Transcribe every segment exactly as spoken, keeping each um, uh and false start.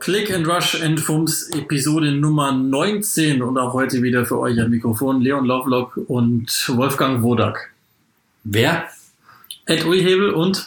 Click and Rush and Fums Episode Nummer neunzehn und auch heute wieder für euch am Mikrofon Leon Lovelock und Wolfgang Wodak. Wer? Ed Uli Hebel und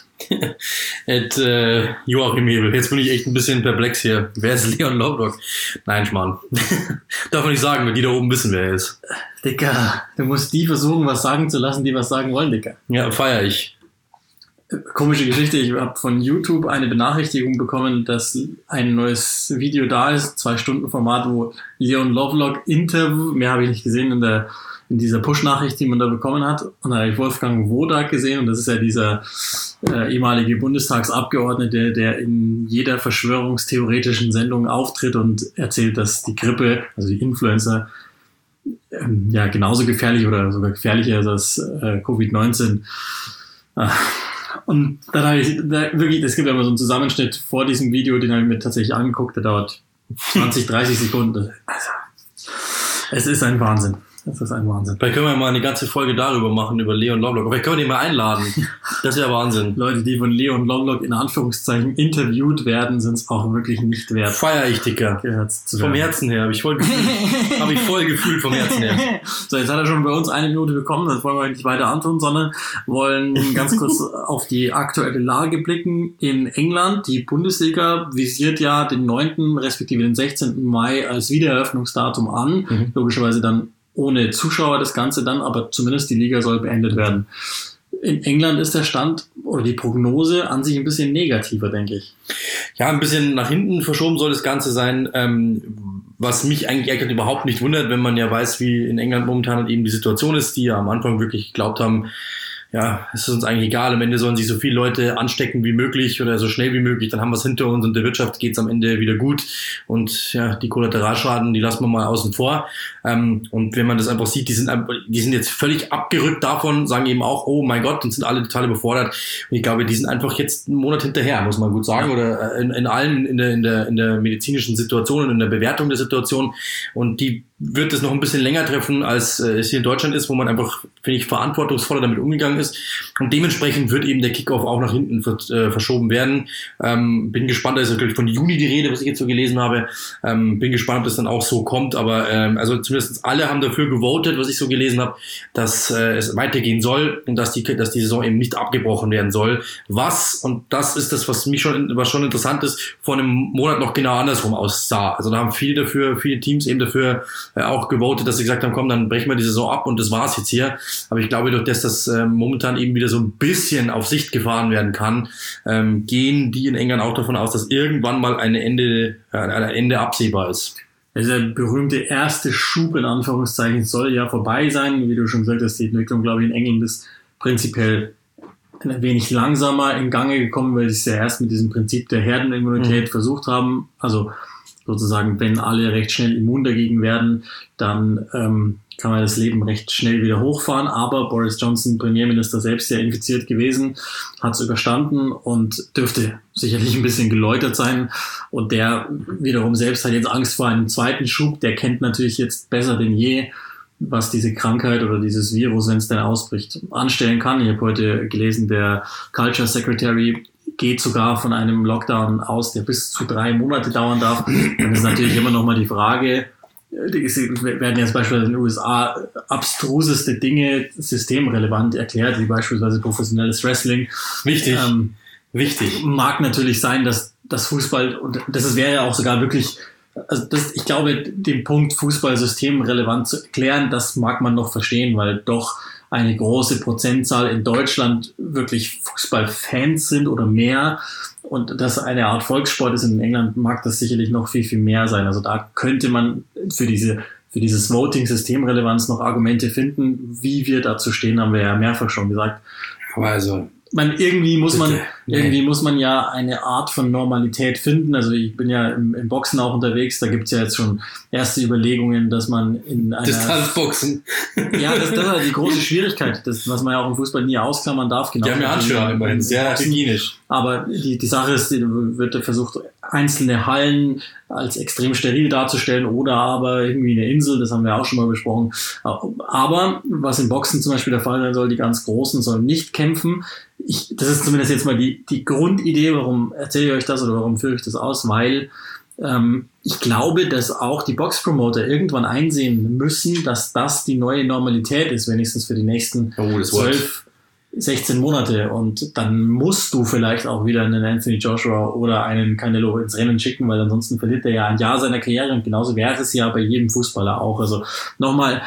Ed äh, Joachim Hebel. Jetzt bin ich echt ein bisschen perplex hier. Wer ist Leon Lovelock? Nein, Schmarrn. Darf man nicht sagen, weil die da oben wissen, wer er ist. Dicker, du musst die versuchen, was sagen zu lassen, die was sagen wollen, Dicker. Ja, feier ich. Komische Geschichte, ich habe von YouTube eine Benachrichtigung bekommen, dass ein neues Video da ist, zwei Stunden Format, wo Leon Lovelock Interview, mehr habe ich nicht gesehen in der in dieser Push-Nachricht, die man da bekommen hat. Und da habe ich Wolfgang Wodak gesehen und das ist ja dieser äh, ehemalige Bundestagsabgeordnete, der in jeder verschwörungstheoretischen Sendung auftritt und erzählt, dass die Grippe, also die Influencer, ähm, ja genauso gefährlich oder sogar gefährlicher ist als äh, Covid neunzehn. Ah. Und dann habe ich da wirklich, es gibt ja immer so einen Zusammenschnitt vor diesem Video, den habe ich mir tatsächlich angeguckt, der dauert zwanzig, dreißig Sekunden. Also, es ist ein Wahnsinn. Das ist ein Wahnsinn. Vielleicht können wir mal eine ganze Folge darüber machen, über Leon Lovelock. Vielleicht können wir den mal einladen. Das ist ja Wahnsinn. Leute, die von Leon Lovelock in Anführungszeichen interviewt werden, sind es auch wirklich nicht wert. Feier ich, Dicker. Vom Herzen her. Habe ich voll gefühlt. Habe ich voll gefühlt vom Herzen her. So, jetzt hat er schon bei uns eine Minute bekommen. Das wollen wir nicht weiter antun, sondern wollen ganz kurz auf die aktuelle Lage blicken. In England, die Bundesliga visiert ja den neunten respektive den sechzehnten Mai als Wiedereröffnungsdatum an. Mhm. Logischerweise dann ohne Zuschauer das Ganze dann, aber zumindest die Liga soll beendet werden. In England ist der Stand oder die Prognose an sich ein bisschen negativer, denke ich. Ja, ein bisschen nach hinten verschoben soll das Ganze sein, ähm, was mich eigentlich eigentlich überhaupt nicht wundert, wenn man ja weiß, wie in England momentan halt eben die Situation ist, die ja am Anfang wirklich geglaubt haben, ja, es ist uns eigentlich egal, am Ende sollen sich so viele Leute anstecken wie möglich oder so schnell wie möglich, dann haben wir es hinter uns und der Wirtschaft geht's am Ende wieder gut und ja, die Kollateralschaden, die lassen wir mal außen vor. Ähm, und wenn man das einfach sieht, die sind die sind jetzt völlig abgerückt davon, sagen eben auch, oh mein Gott, und sind alle total überfordert. Und ich glaube, die sind einfach jetzt einen Monat hinterher, muss man gut sagen, oder in, in allem in der, in der, in der medizinischen Situation und in der Bewertung der Situation, und die wird es noch ein bisschen länger treffen, als äh, es hier in Deutschland ist, wo man einfach, finde ich, verantwortungsvoller damit umgegangen ist. Und dementsprechend wird eben der Kickoff auch nach hinten ver- äh, verschoben werden. Ähm, bin gespannt, da ist natürlich von Juni die Rede, was ich jetzt so gelesen habe. Ähm, bin gespannt, ob das dann auch so kommt. Aber ähm, also zumindest alle haben dafür gewotet, was ich so gelesen habe, dass äh, es weitergehen soll und dass die, dass die Saison eben nicht abgebrochen werden soll. Was, und das ist das, was mich schon, was schon interessant ist, vor einem Monat noch genau andersrum aussah. Also da haben viele dafür, viele Teams eben dafür auch gewotet, dass sie gesagt haben, komm, dann brechen wir die Saison ab und das war's jetzt hier. Aber ich glaube, durch das das ähm, momentan eben wieder so ein bisschen auf Sicht gefahren werden kann, ähm, gehen die in England auch davon aus, dass irgendwann mal ein Ende, äh, ein Ende absehbar ist. Der berühmte erste Schub in Anführungszeichen soll ja vorbei sein. Wie du schon gesagt hast, die Entwicklung, glaube ich, in England ist prinzipiell ein wenig langsamer in Gange gekommen, weil sie es ja erst mit diesem Prinzip der Herdenimmunität mhm. versucht haben. Also sozusagen, wenn alle recht schnell immun dagegen werden, dann ähm, kann man das Leben recht schnell wieder hochfahren. Aber Boris Johnson, Premierminister, selbst ja infiziert gewesen, hat es überstanden und dürfte sicherlich ein bisschen geläutert sein. Und der wiederum selbst hat jetzt Angst vor einem zweiten Schub. Der kennt natürlich jetzt besser denn je, was diese Krankheit oder dieses Virus, wenn es denn ausbricht, anstellen kann. Ich habe heute gelesen, der Culture Secretary geht sogar von einem Lockdown aus, der bis zu drei Monate dauern darf. Dann ist natürlich immer noch mal die Frage, es werden jetzt beispielsweise in den U S A abstruseste Dinge systemrelevant erklärt, wie beispielsweise professionelles Wrestling. Wichtig, ähm, wichtig. Mag natürlich sein, dass das Fußball, und das wäre ja auch sogar wirklich, also das, ich glaube, den Punkt Fußball systemrelevant zu erklären, das mag man noch verstehen, weil doch eine große Prozentzahl in Deutschland wirklich Fußballfans sind oder mehr, und das eine Art Volkssport ist. In England mag das sicherlich noch viel, viel mehr sein. Also da könnte man für diese für dieses Voting-Systemrelevanz noch Argumente finden. Wie wir dazu stehen, haben wir ja mehrfach schon gesagt. Aber also Man, irgendwie muss man, Bitte. irgendwie muss man ja eine Art von Normalität finden. Also ich bin ja im, im Boxen auch unterwegs. Da gibt's ja jetzt schon erste Überlegungen, dass man in einer Distanzboxen. Ja, das, das ist halt die große Schwierigkeit, das, was man ja auch im Fußball nie ausklammern darf. Genau. Die haben ja Handschuhe immerhin, sehr hygienisch. Aber die, die Sache ist, die wird versucht, einzelne Hallen als extrem steril darzustellen oder aber irgendwie eine Insel, das haben wir auch schon mal besprochen. Aber was im Boxen zum Beispiel der Fall sein soll, die ganz Großen sollen nicht kämpfen. Ich, das ist zumindest jetzt mal die, die Grundidee, warum erzähle ich euch das oder warum führe ich das aus, weil ähm, ich glaube, dass auch die Box-Promoter irgendwann einsehen müssen, dass das die neue Normalität ist, wenigstens für die nächsten oh, zwölf, sechzehn Monate. Und dann musst du vielleicht auch wieder einen Anthony Joshua oder einen Canelo ins Rennen schicken, weil ansonsten verliert er ja ein Jahr seiner Karriere. Und genauso wäre es ja bei jedem Fußballer auch. Also nochmal,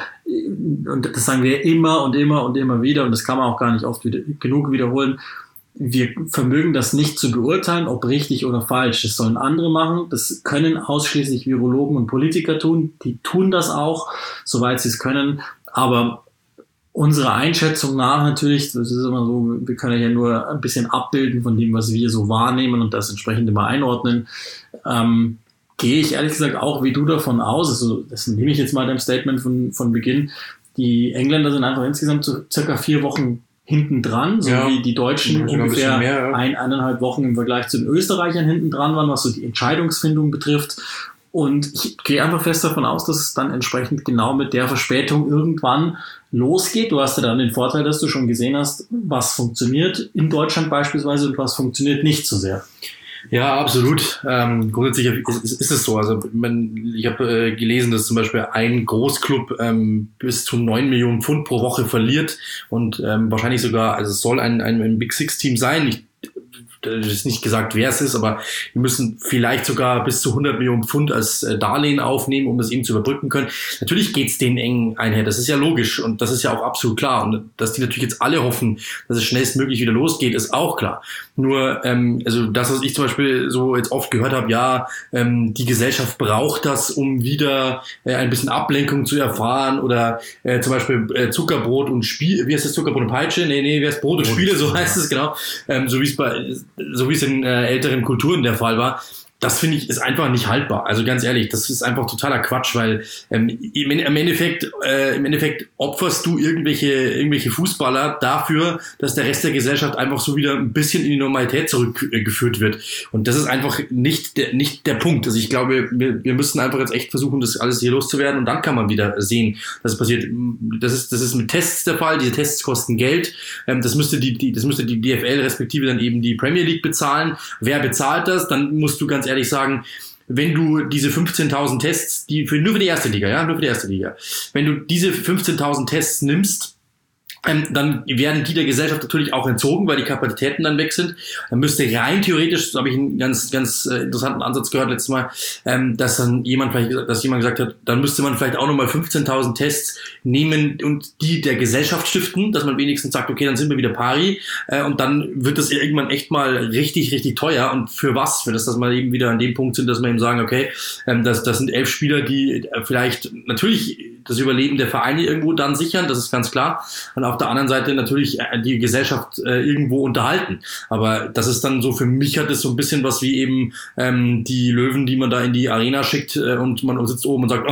und das sagen wir immer und immer und immer wieder, und das kann man auch gar nicht oft wieder, genug wiederholen, wir vermögen das nicht zu beurteilen, ob richtig oder falsch. Das sollen andere machen. Das können ausschließlich Virologen und Politiker tun. Die tun das auch, soweit sie es können. Aber unsere Einschätzung nach natürlich, das ist immer so, wir können ja nur ein bisschen abbilden von dem, was wir so wahrnehmen und das entsprechend immer einordnen. Ähm, gehe ich ehrlich gesagt auch wie du davon aus, also das nehme ich jetzt mal deinem Statement von, von Beginn, die Engländer sind einfach insgesamt so circa vier Wochen hinten dran, so ja, wie die Deutschen ein ungefähr mehr, ja. ein, eineinhalb Wochen im Vergleich zu den Österreichern hinten dran waren, was so die Entscheidungsfindung betrifft. Und ich gehe einfach fest davon aus, dass es dann entsprechend genau mit der Verspätung irgendwann losgeht. Du hast ja dann den Vorteil, dass du schon gesehen hast, was funktioniert in Deutschland beispielsweise und was funktioniert nicht so sehr. Ja, absolut. Ähm, grundsätzlich ist, ist es so. Also man, ich habe äh, gelesen, dass zum Beispiel ein Großclub ähm, bis zu neun Millionen Pfund pro Woche verliert und ähm, wahrscheinlich sogar, also es soll ein, ein, ein Big Six Team sein. Ich, das ist nicht gesagt, wer es ist, aber wir müssen vielleicht sogar bis zu hundert Millionen Pfund als äh, Darlehen aufnehmen, um das eben zu überbrücken können. Natürlich geht's denen eng einher, das ist ja logisch und das ist ja auch absolut klar. Und dass die natürlich jetzt alle hoffen, dass es schnellstmöglich wieder losgeht, ist auch klar. Nur, ähm, also das, was ich zum Beispiel so jetzt oft gehört habe, ja, ähm, die Gesellschaft braucht das, um wieder äh, ein bisschen Ablenkung zu erfahren oder äh, zum Beispiel äh, Zuckerbrot und Spiel, wie heißt das, Zuckerbrot und Peitsche? Nee, nee, wie heißt Brot und Spiele, so heißt es, genau. Ähm, so wie es bei so wie es in äh, älteren Kulturen der Fall war. Das finde ich ist einfach nicht haltbar. Also ganz ehrlich, das ist einfach totaler Quatsch, weil ähm, im, im Endeffekt äh, im Endeffekt opferst du irgendwelche irgendwelche Fußballer dafür, dass der Rest der Gesellschaft einfach so wieder ein bisschen in die Normalität zurückgeführt wird. Und das ist einfach nicht der nicht der Punkt. Also ich glaube, wir, wir müssen einfach jetzt echt versuchen, das alles hier loszuwerden und dann kann man wieder sehen, dass es passiert. Das ist das ist mit Tests der Fall. Diese Tests kosten Geld. Ähm, das müsste die, die das müsste die D F L respektive dann eben die Premier League bezahlen. Wer bezahlt das? Dann musst du ganz ehrlich sagen, wenn du diese fünfzehntausend Tests, die für, nur für die erste Liga, ja, nur für die erste Liga, wenn du diese fünfzehntausend Tests nimmst, ähm, dann werden die der Gesellschaft natürlich auch entzogen, weil die Kapazitäten dann weg sind. Dann müsste rein theoretisch, so habe ich einen ganz, ganz äh, interessanten Ansatz gehört letztes Mal, ähm, dass dann jemand vielleicht, dass jemand gesagt hat, dann müsste man vielleicht auch nochmal fünfzehntausend Tests nehmen und die der Gesellschaft stiften, dass man wenigstens sagt, okay, dann sind wir wieder pari, äh, und dann wird das irgendwann echt mal richtig, richtig teuer. Und für was? Für das, dass wir eben wieder an dem Punkt sind, dass wir eben sagen, okay, ähm, das, das sind elf Spieler, die äh, vielleicht natürlich das Überleben der Vereine irgendwo dann sichern, das ist ganz klar. Und auf der anderen Seite natürlich die Gesellschaft äh, irgendwo unterhalten. Aber das ist dann so, für mich hat es so ein bisschen was wie eben ähm, die Löwen, die man da in die Arena schickt äh, und man sitzt oben und sagt,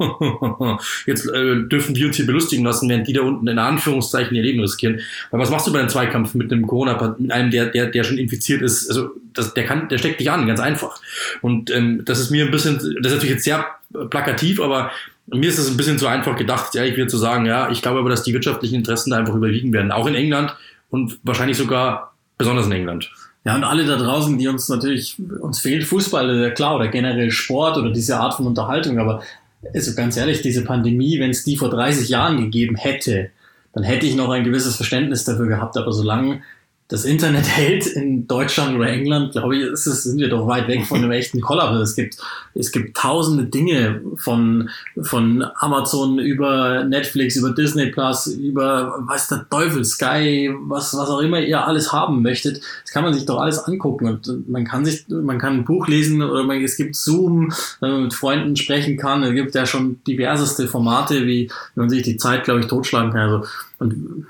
oh, jetzt äh, dürfen wir uns hier belustigen lassen, während die da unten in Anführungszeichen ihr Leben riskieren. Weil was machst du bei einem Zweikampf mit einem Corona, mit einem, der, der, der schon infiziert ist? Also das, der kann, der steckt dich an, ganz einfach. Und ähm, das ist mir ein bisschen, das ist natürlich jetzt sehr plakativ, aber mir ist es ein bisschen zu einfach gedacht, ehrlich wieder zu sagen, ja, ich glaube aber, dass die wirtschaftlichen Interessen da einfach überwiegen werden, auch in England und wahrscheinlich sogar besonders in England. Ja, und alle da draußen, die uns natürlich, uns fehlt Fußball, klar, oder generell Sport oder diese Art von Unterhaltung, aber also ganz ehrlich, diese Pandemie, wenn es die vor dreißig Jahren gegeben hätte, dann hätte ich noch ein gewisses Verständnis dafür gehabt, aber solange das Internet hält in Deutschland oder England, glaube ich, ist es, sind wir doch weit weg von einem echten Kollaps. Es gibt, es gibt tausende Dinge von, von Amazon über Netflix, über Disney Plus, über, weiß der Teufel, Sky, was, was auch immer ihr alles haben möchtet. Das kann man sich doch alles angucken und man kann sich, man kann ein Buch lesen oder man, es gibt Zoom, wenn man mit Freunden sprechen kann. Es gibt ja schon diverseste Formate, wie, wie man sich die Zeit, glaube ich, totschlagen kann. Also, und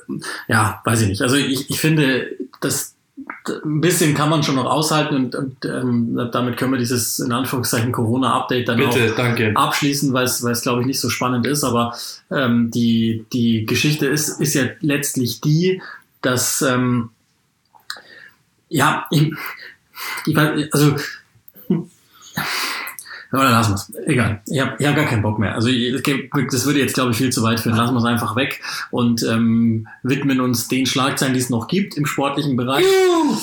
ja, weiß ich nicht. Also ich, ich finde, das ein bisschen kann man schon noch aushalten und, und ähm, damit können wir dieses in Anführungszeichen Corona-Update dann Bitte, auch danke. abschließen, weil es, weil es glaube ich nicht so spannend ist. Aber ähm, die die Geschichte ist ist ja letztlich die, dass ähm, ja ich, ich also oder lassen wir es. Egal. Ich habe ich hab gar keinen Bock mehr. Also ich, das würde jetzt, glaube ich, viel zu weit führen. Lassen wir es einfach weg und ähm, widmen uns den Schlagzeilen, die es noch gibt im sportlichen Bereich.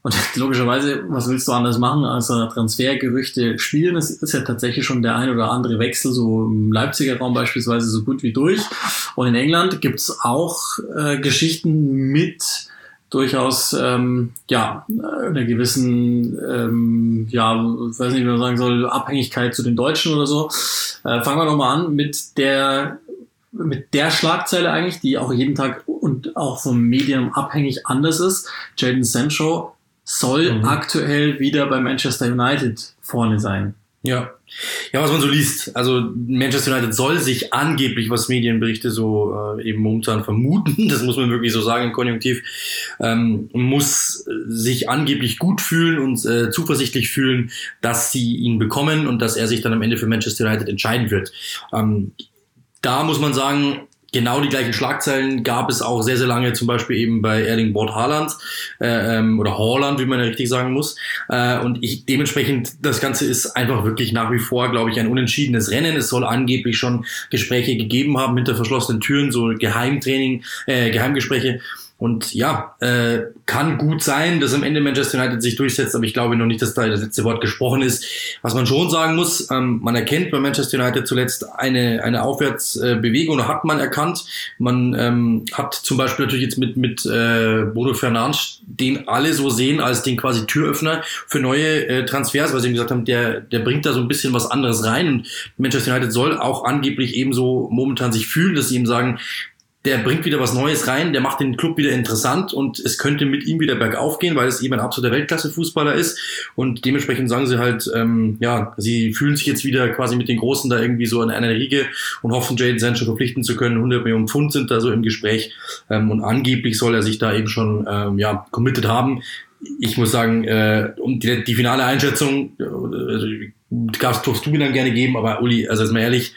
Und logischerweise, was willst du anders machen, als Transfergerüchte spielen? Es ist ja tatsächlich schon der ein oder andere Wechsel, so im Leipziger Raum beispielsweise, so gut wie durch. Und in England gibt's auch äh, Geschichten mit durchaus ähm, ja einer gewissen ähm, ja ich weiß nicht, wie man sagen soll, Abhängigkeit zu den Deutschen oder so. Äh, fangen wir doch mal an mit der mit der Schlagzeile eigentlich, die auch jeden Tag und auch vom Medium abhängig anders ist. Jadon Sancho soll mhm. aktuell wieder bei Manchester United vorne sein. Ja. Ja, was man so liest. Also Manchester United soll sich angeblich, was Medienberichte so äh, eben momentan vermuten, das muss man wirklich so sagen im Konjunktiv, ähm, muss sich angeblich gut fühlen und äh, zuversichtlich fühlen, dass sie ihn bekommen und dass er sich dann am Ende für Manchester United entscheiden wird. Ähm, da muss man sagen, genau die gleichen Schlagzeilen gab es auch sehr, sehr lange, zum Beispiel eben bei Erling Braut Haaland äh, ähm, oder Haaland, wie man ja richtig sagen muss. Äh, und ich dementsprechend, das Ganze ist einfach wirklich nach wie vor, glaube ich, ein unentschiedenes Rennen. Es soll angeblich schon Gespräche gegeben haben hinter verschlossenen Türen, so Geheimtraining, äh, Geheimgespräche. Und ja, äh, kann gut sein, dass am Ende Manchester United sich durchsetzt, aber ich glaube noch nicht, dass da das letzte Wort gesprochen ist. Was man schon sagen muss, ähm, man erkennt bei Manchester United zuletzt eine eine Aufwärtsbewegung, oder hat man erkannt. Man ähm, hat zum Beispiel natürlich jetzt mit mit äh, Bruno Fernandes, den alle so sehen als den quasi Türöffner für neue äh, Transfers, weil sie ihm gesagt haben, der der bringt da so ein bisschen was anderes rein. Und Manchester United soll auch angeblich ebenso momentan sich fühlen, dass sie ihm sagen, der bringt wieder was Neues rein, der macht den Club wieder interessant und es könnte mit ihm wieder bergauf gehen, weil es eben ein absoluter Weltklasse-Fußballer ist, und dementsprechend sagen sie halt, ähm, ja, sie fühlen sich jetzt wieder quasi mit den Großen da irgendwie so in einer Riege und hoffen, Jadon Sancho verpflichten zu können. hundert Millionen Pfund sind da so im Gespräch, ähm, und angeblich soll er sich da eben schon ähm, ja committed haben. Ich muss sagen, äh, um die, die finale Einschätzung äh, darfst du mir dann gerne geben, aber Uli, also jetzt mal ehrlich,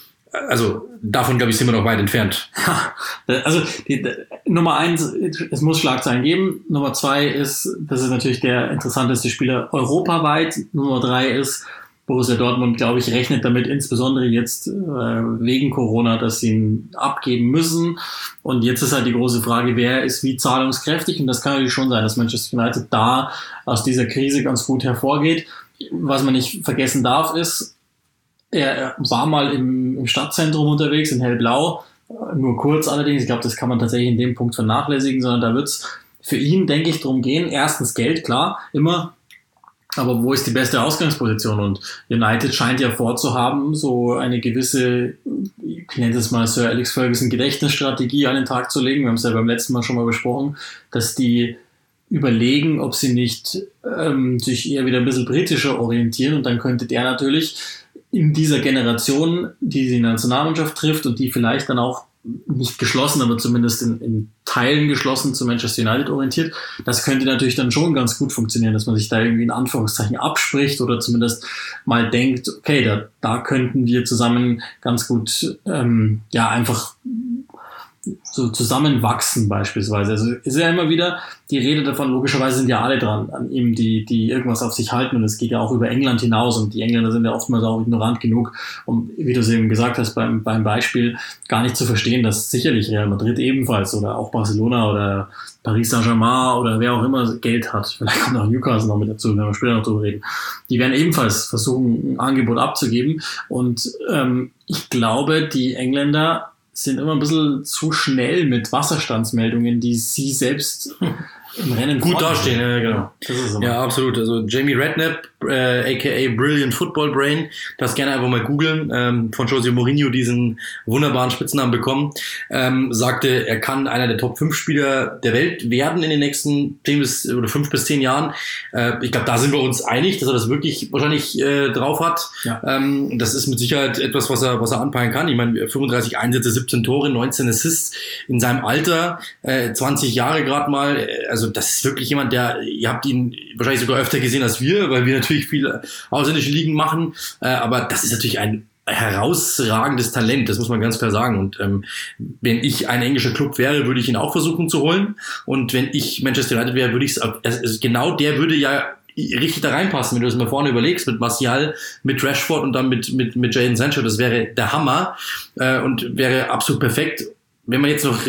also davon, glaube ich, sind wir noch weit entfernt. Also die, die, Nummer eins, es muss Schlagzeilen geben. Nummer zwei ist, das ist natürlich der interessanteste Spieler europaweit. Nummer drei ist, Borussia Dortmund, glaube ich, rechnet damit, insbesondere jetzt äh, wegen Corona, dass sie ihn abgeben müssen. Und jetzt ist halt die große Frage, wer ist wie zahlungskräftig? Und das kann natürlich schon sein, dass Manchester United da aus dieser Krise ganz gut hervorgeht. Was man nicht vergessen darf, ist, er war mal im, im Stadtzentrum unterwegs, in Hellblau, nur kurz allerdings. Ich glaube, das kann man tatsächlich in dem Punkt vernachlässigen, sondern da wird es für ihn, denke ich, darum gehen. Erstens Geld, klar, immer. Aber wo ist die beste Ausgangsposition? Und United scheint ja vorzuhaben, so eine gewisse, ich nenne es mal Sir Alex Ferguson Gedächtnisstrategie an den Tag zu legen. Wir haben es ja beim letzten Mal schon mal besprochen, dass die überlegen, ob sie nicht ähm, sich eher wieder ein bisschen britischer orientieren, und dann könnte der natürlich in dieser Generation, die die Nationalmannschaft trifft und die vielleicht dann auch nicht geschlossen, aber zumindest in, in Teilen geschlossen zu Manchester United orientiert, das könnte natürlich dann schon ganz gut funktionieren, dass man sich da irgendwie in Anführungszeichen abspricht oder zumindest mal denkt, okay, da, da könnten wir zusammen ganz gut ähm, ja einfach so zusammenwachsen beispielsweise. Also ist ja immer wieder die Rede davon, logischerweise sind ja alle dran an ihm, die die irgendwas auf sich halten, und es geht ja auch über England hinaus, und die Engländer sind ja oftmals auch ignorant genug, um, wie du es eben gesagt hast, beim beim Beispiel gar nicht zu verstehen, dass sicherlich Real Madrid ebenfalls oder auch Barcelona oder Paris Saint-Germain oder wer auch immer Geld hat, vielleicht kommt auch Newcastle noch mit dazu, wenn wir später noch drüber reden, die werden ebenfalls versuchen, ein Angebot abzugeben, und ähm, ich glaube, die Engländer sind immer ein bisschen zu schnell mit Wasserstandsmeldungen, die sie selbst im Rennen gut dastehen. Ja, genau. Das ist ja, absolut. Also Jamie Redknapp, äh, aka Brilliant Football Brain, das gerne einfach mal googeln, ähm, von Jose Mourinho diesen wunderbaren Spitznamen bekommen, ähm, sagte, er kann einer der Top fünf Spieler der Welt werden in den nächsten zehn bis oder fünf bis zehn Jahren. Äh, ich glaube, da sind wir uns einig, dass er das wirklich wahrscheinlich äh, drauf hat. Ja. Ähm, das ist mit Sicherheit etwas, was er was er anpeilen kann. Ich meine, fünfunddreißig Einsätze, siebzehn Tore, neunzehn Assists in seinem Alter, äh, zwanzig Jahre gerade mal. Also das ist wirklich jemand, der, ihr habt ihn wahrscheinlich sogar öfter gesehen als wir, weil wir natürlich viele ausländische Ligen machen, äh, aber das ist natürlich ein herausragendes Talent, das muss man ganz klar sagen. Und ähm, wenn ich ein englischer Club wäre, würde ich ihn auch versuchen zu holen, und wenn ich Manchester United wäre, würde ich es, genau der würde ja richtig da reinpassen, wenn du das mal vorne überlegst, mit Martial, mit Rashford und dann mit mit mit Jadon Sancho, das wäre der Hammer äh, und wäre absolut perfekt. Wenn man jetzt noch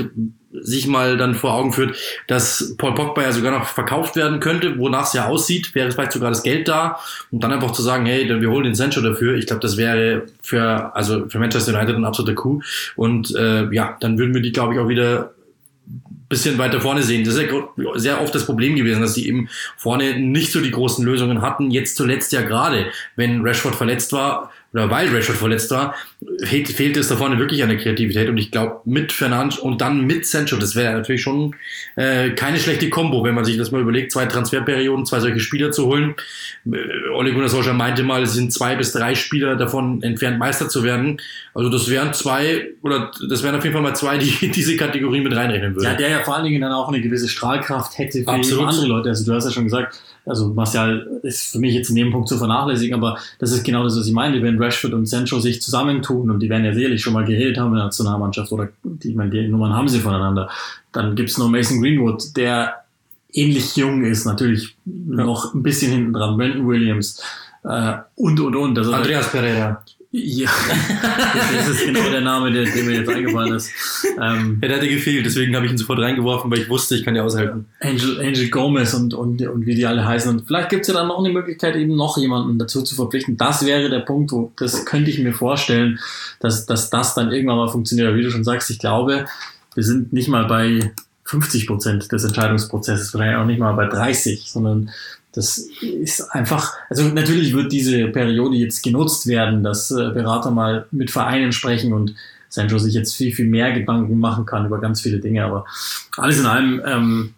sich mal dann vor Augen führt, dass Paul Pogba ja sogar noch verkauft werden könnte, wonach es ja aussieht, wäre vielleicht sogar das Geld da und dann einfach zu sagen, hey, dann wir holen den Sancho dafür. Ich glaube, das wäre für also für Manchester United ein absoluter Coup und äh, ja, dann würden wir die, glaube ich, auch wieder bisschen weiter vorne sehen. Das ist ja sehr oft das Problem gewesen, dass sie eben vorne nicht so die großen Lösungen hatten. Jetzt zuletzt ja gerade, wenn Rashford verletzt war, oder weil Rashford verletzt war, fehlt, fehlt es da vorne wirklich an der Kreativität. Und ich glaube, mit Fernandes und dann mit Sancho, das wäre natürlich schon äh, keine schlechte Kombo, wenn man sich das mal überlegt, zwei Transferperioden, zwei solche Spieler zu holen. Äh, Ole Gunnar Solskjaer meinte mal, es sind zwei bis drei Spieler davon entfernt, Meister zu werden. Also das wären zwei, oder das wären auf jeden Fall mal zwei, die diese Kategorie mit reinrechnen würden. Ja, der ja vor allen Dingen dann auch eine gewisse Strahlkraft hätte für Absolut. andere Leute. Also du hast ja schon gesagt, also Martial ist für mich jetzt ein Nebenpunkt zu vernachlässigen, aber das ist genau das, was ich meine. Wenn Rashford und Sancho sich zusammentun und die werden ja sicherlich schon mal geredet haben in der Nationalmannschaft oder die, ich meine, die Nummern haben sie voneinander, dann gibt's noch Mason Greenwood, der ähnlich jung ist, natürlich noch ein bisschen hinten dran, Brandon Williams äh, und und und. Also Andreas Pereira. Ja, das ist genau der Name, der, der mir jetzt eingefallen ist. Ähm, ja, der hatte gefehlt, deswegen habe ich ihn sofort reingeworfen, weil ich wusste, ich kann dir aushelfen. Angel, Angel Gomez und, und, und wie die alle heißen. Und vielleicht gibt's ja dann noch eine Möglichkeit, eben noch jemanden dazu zu verpflichten. Das wäre der Punkt, wo das könnte ich mir vorstellen, dass, dass das dann irgendwann mal funktioniert. Aber wie du schon sagst, ich glaube, wir sind nicht mal bei fünfzig Prozent des Entscheidungsprozesses, wahrscheinlich auch nicht mal bei dreißig, sondern das ist einfach, also natürlich wird diese Periode jetzt genutzt werden, dass äh, Berater mal mit Vereinen sprechen und Sancho sich jetzt viel, viel mehr Gedanken machen kann über ganz viele Dinge, aber alles in allem, ähm,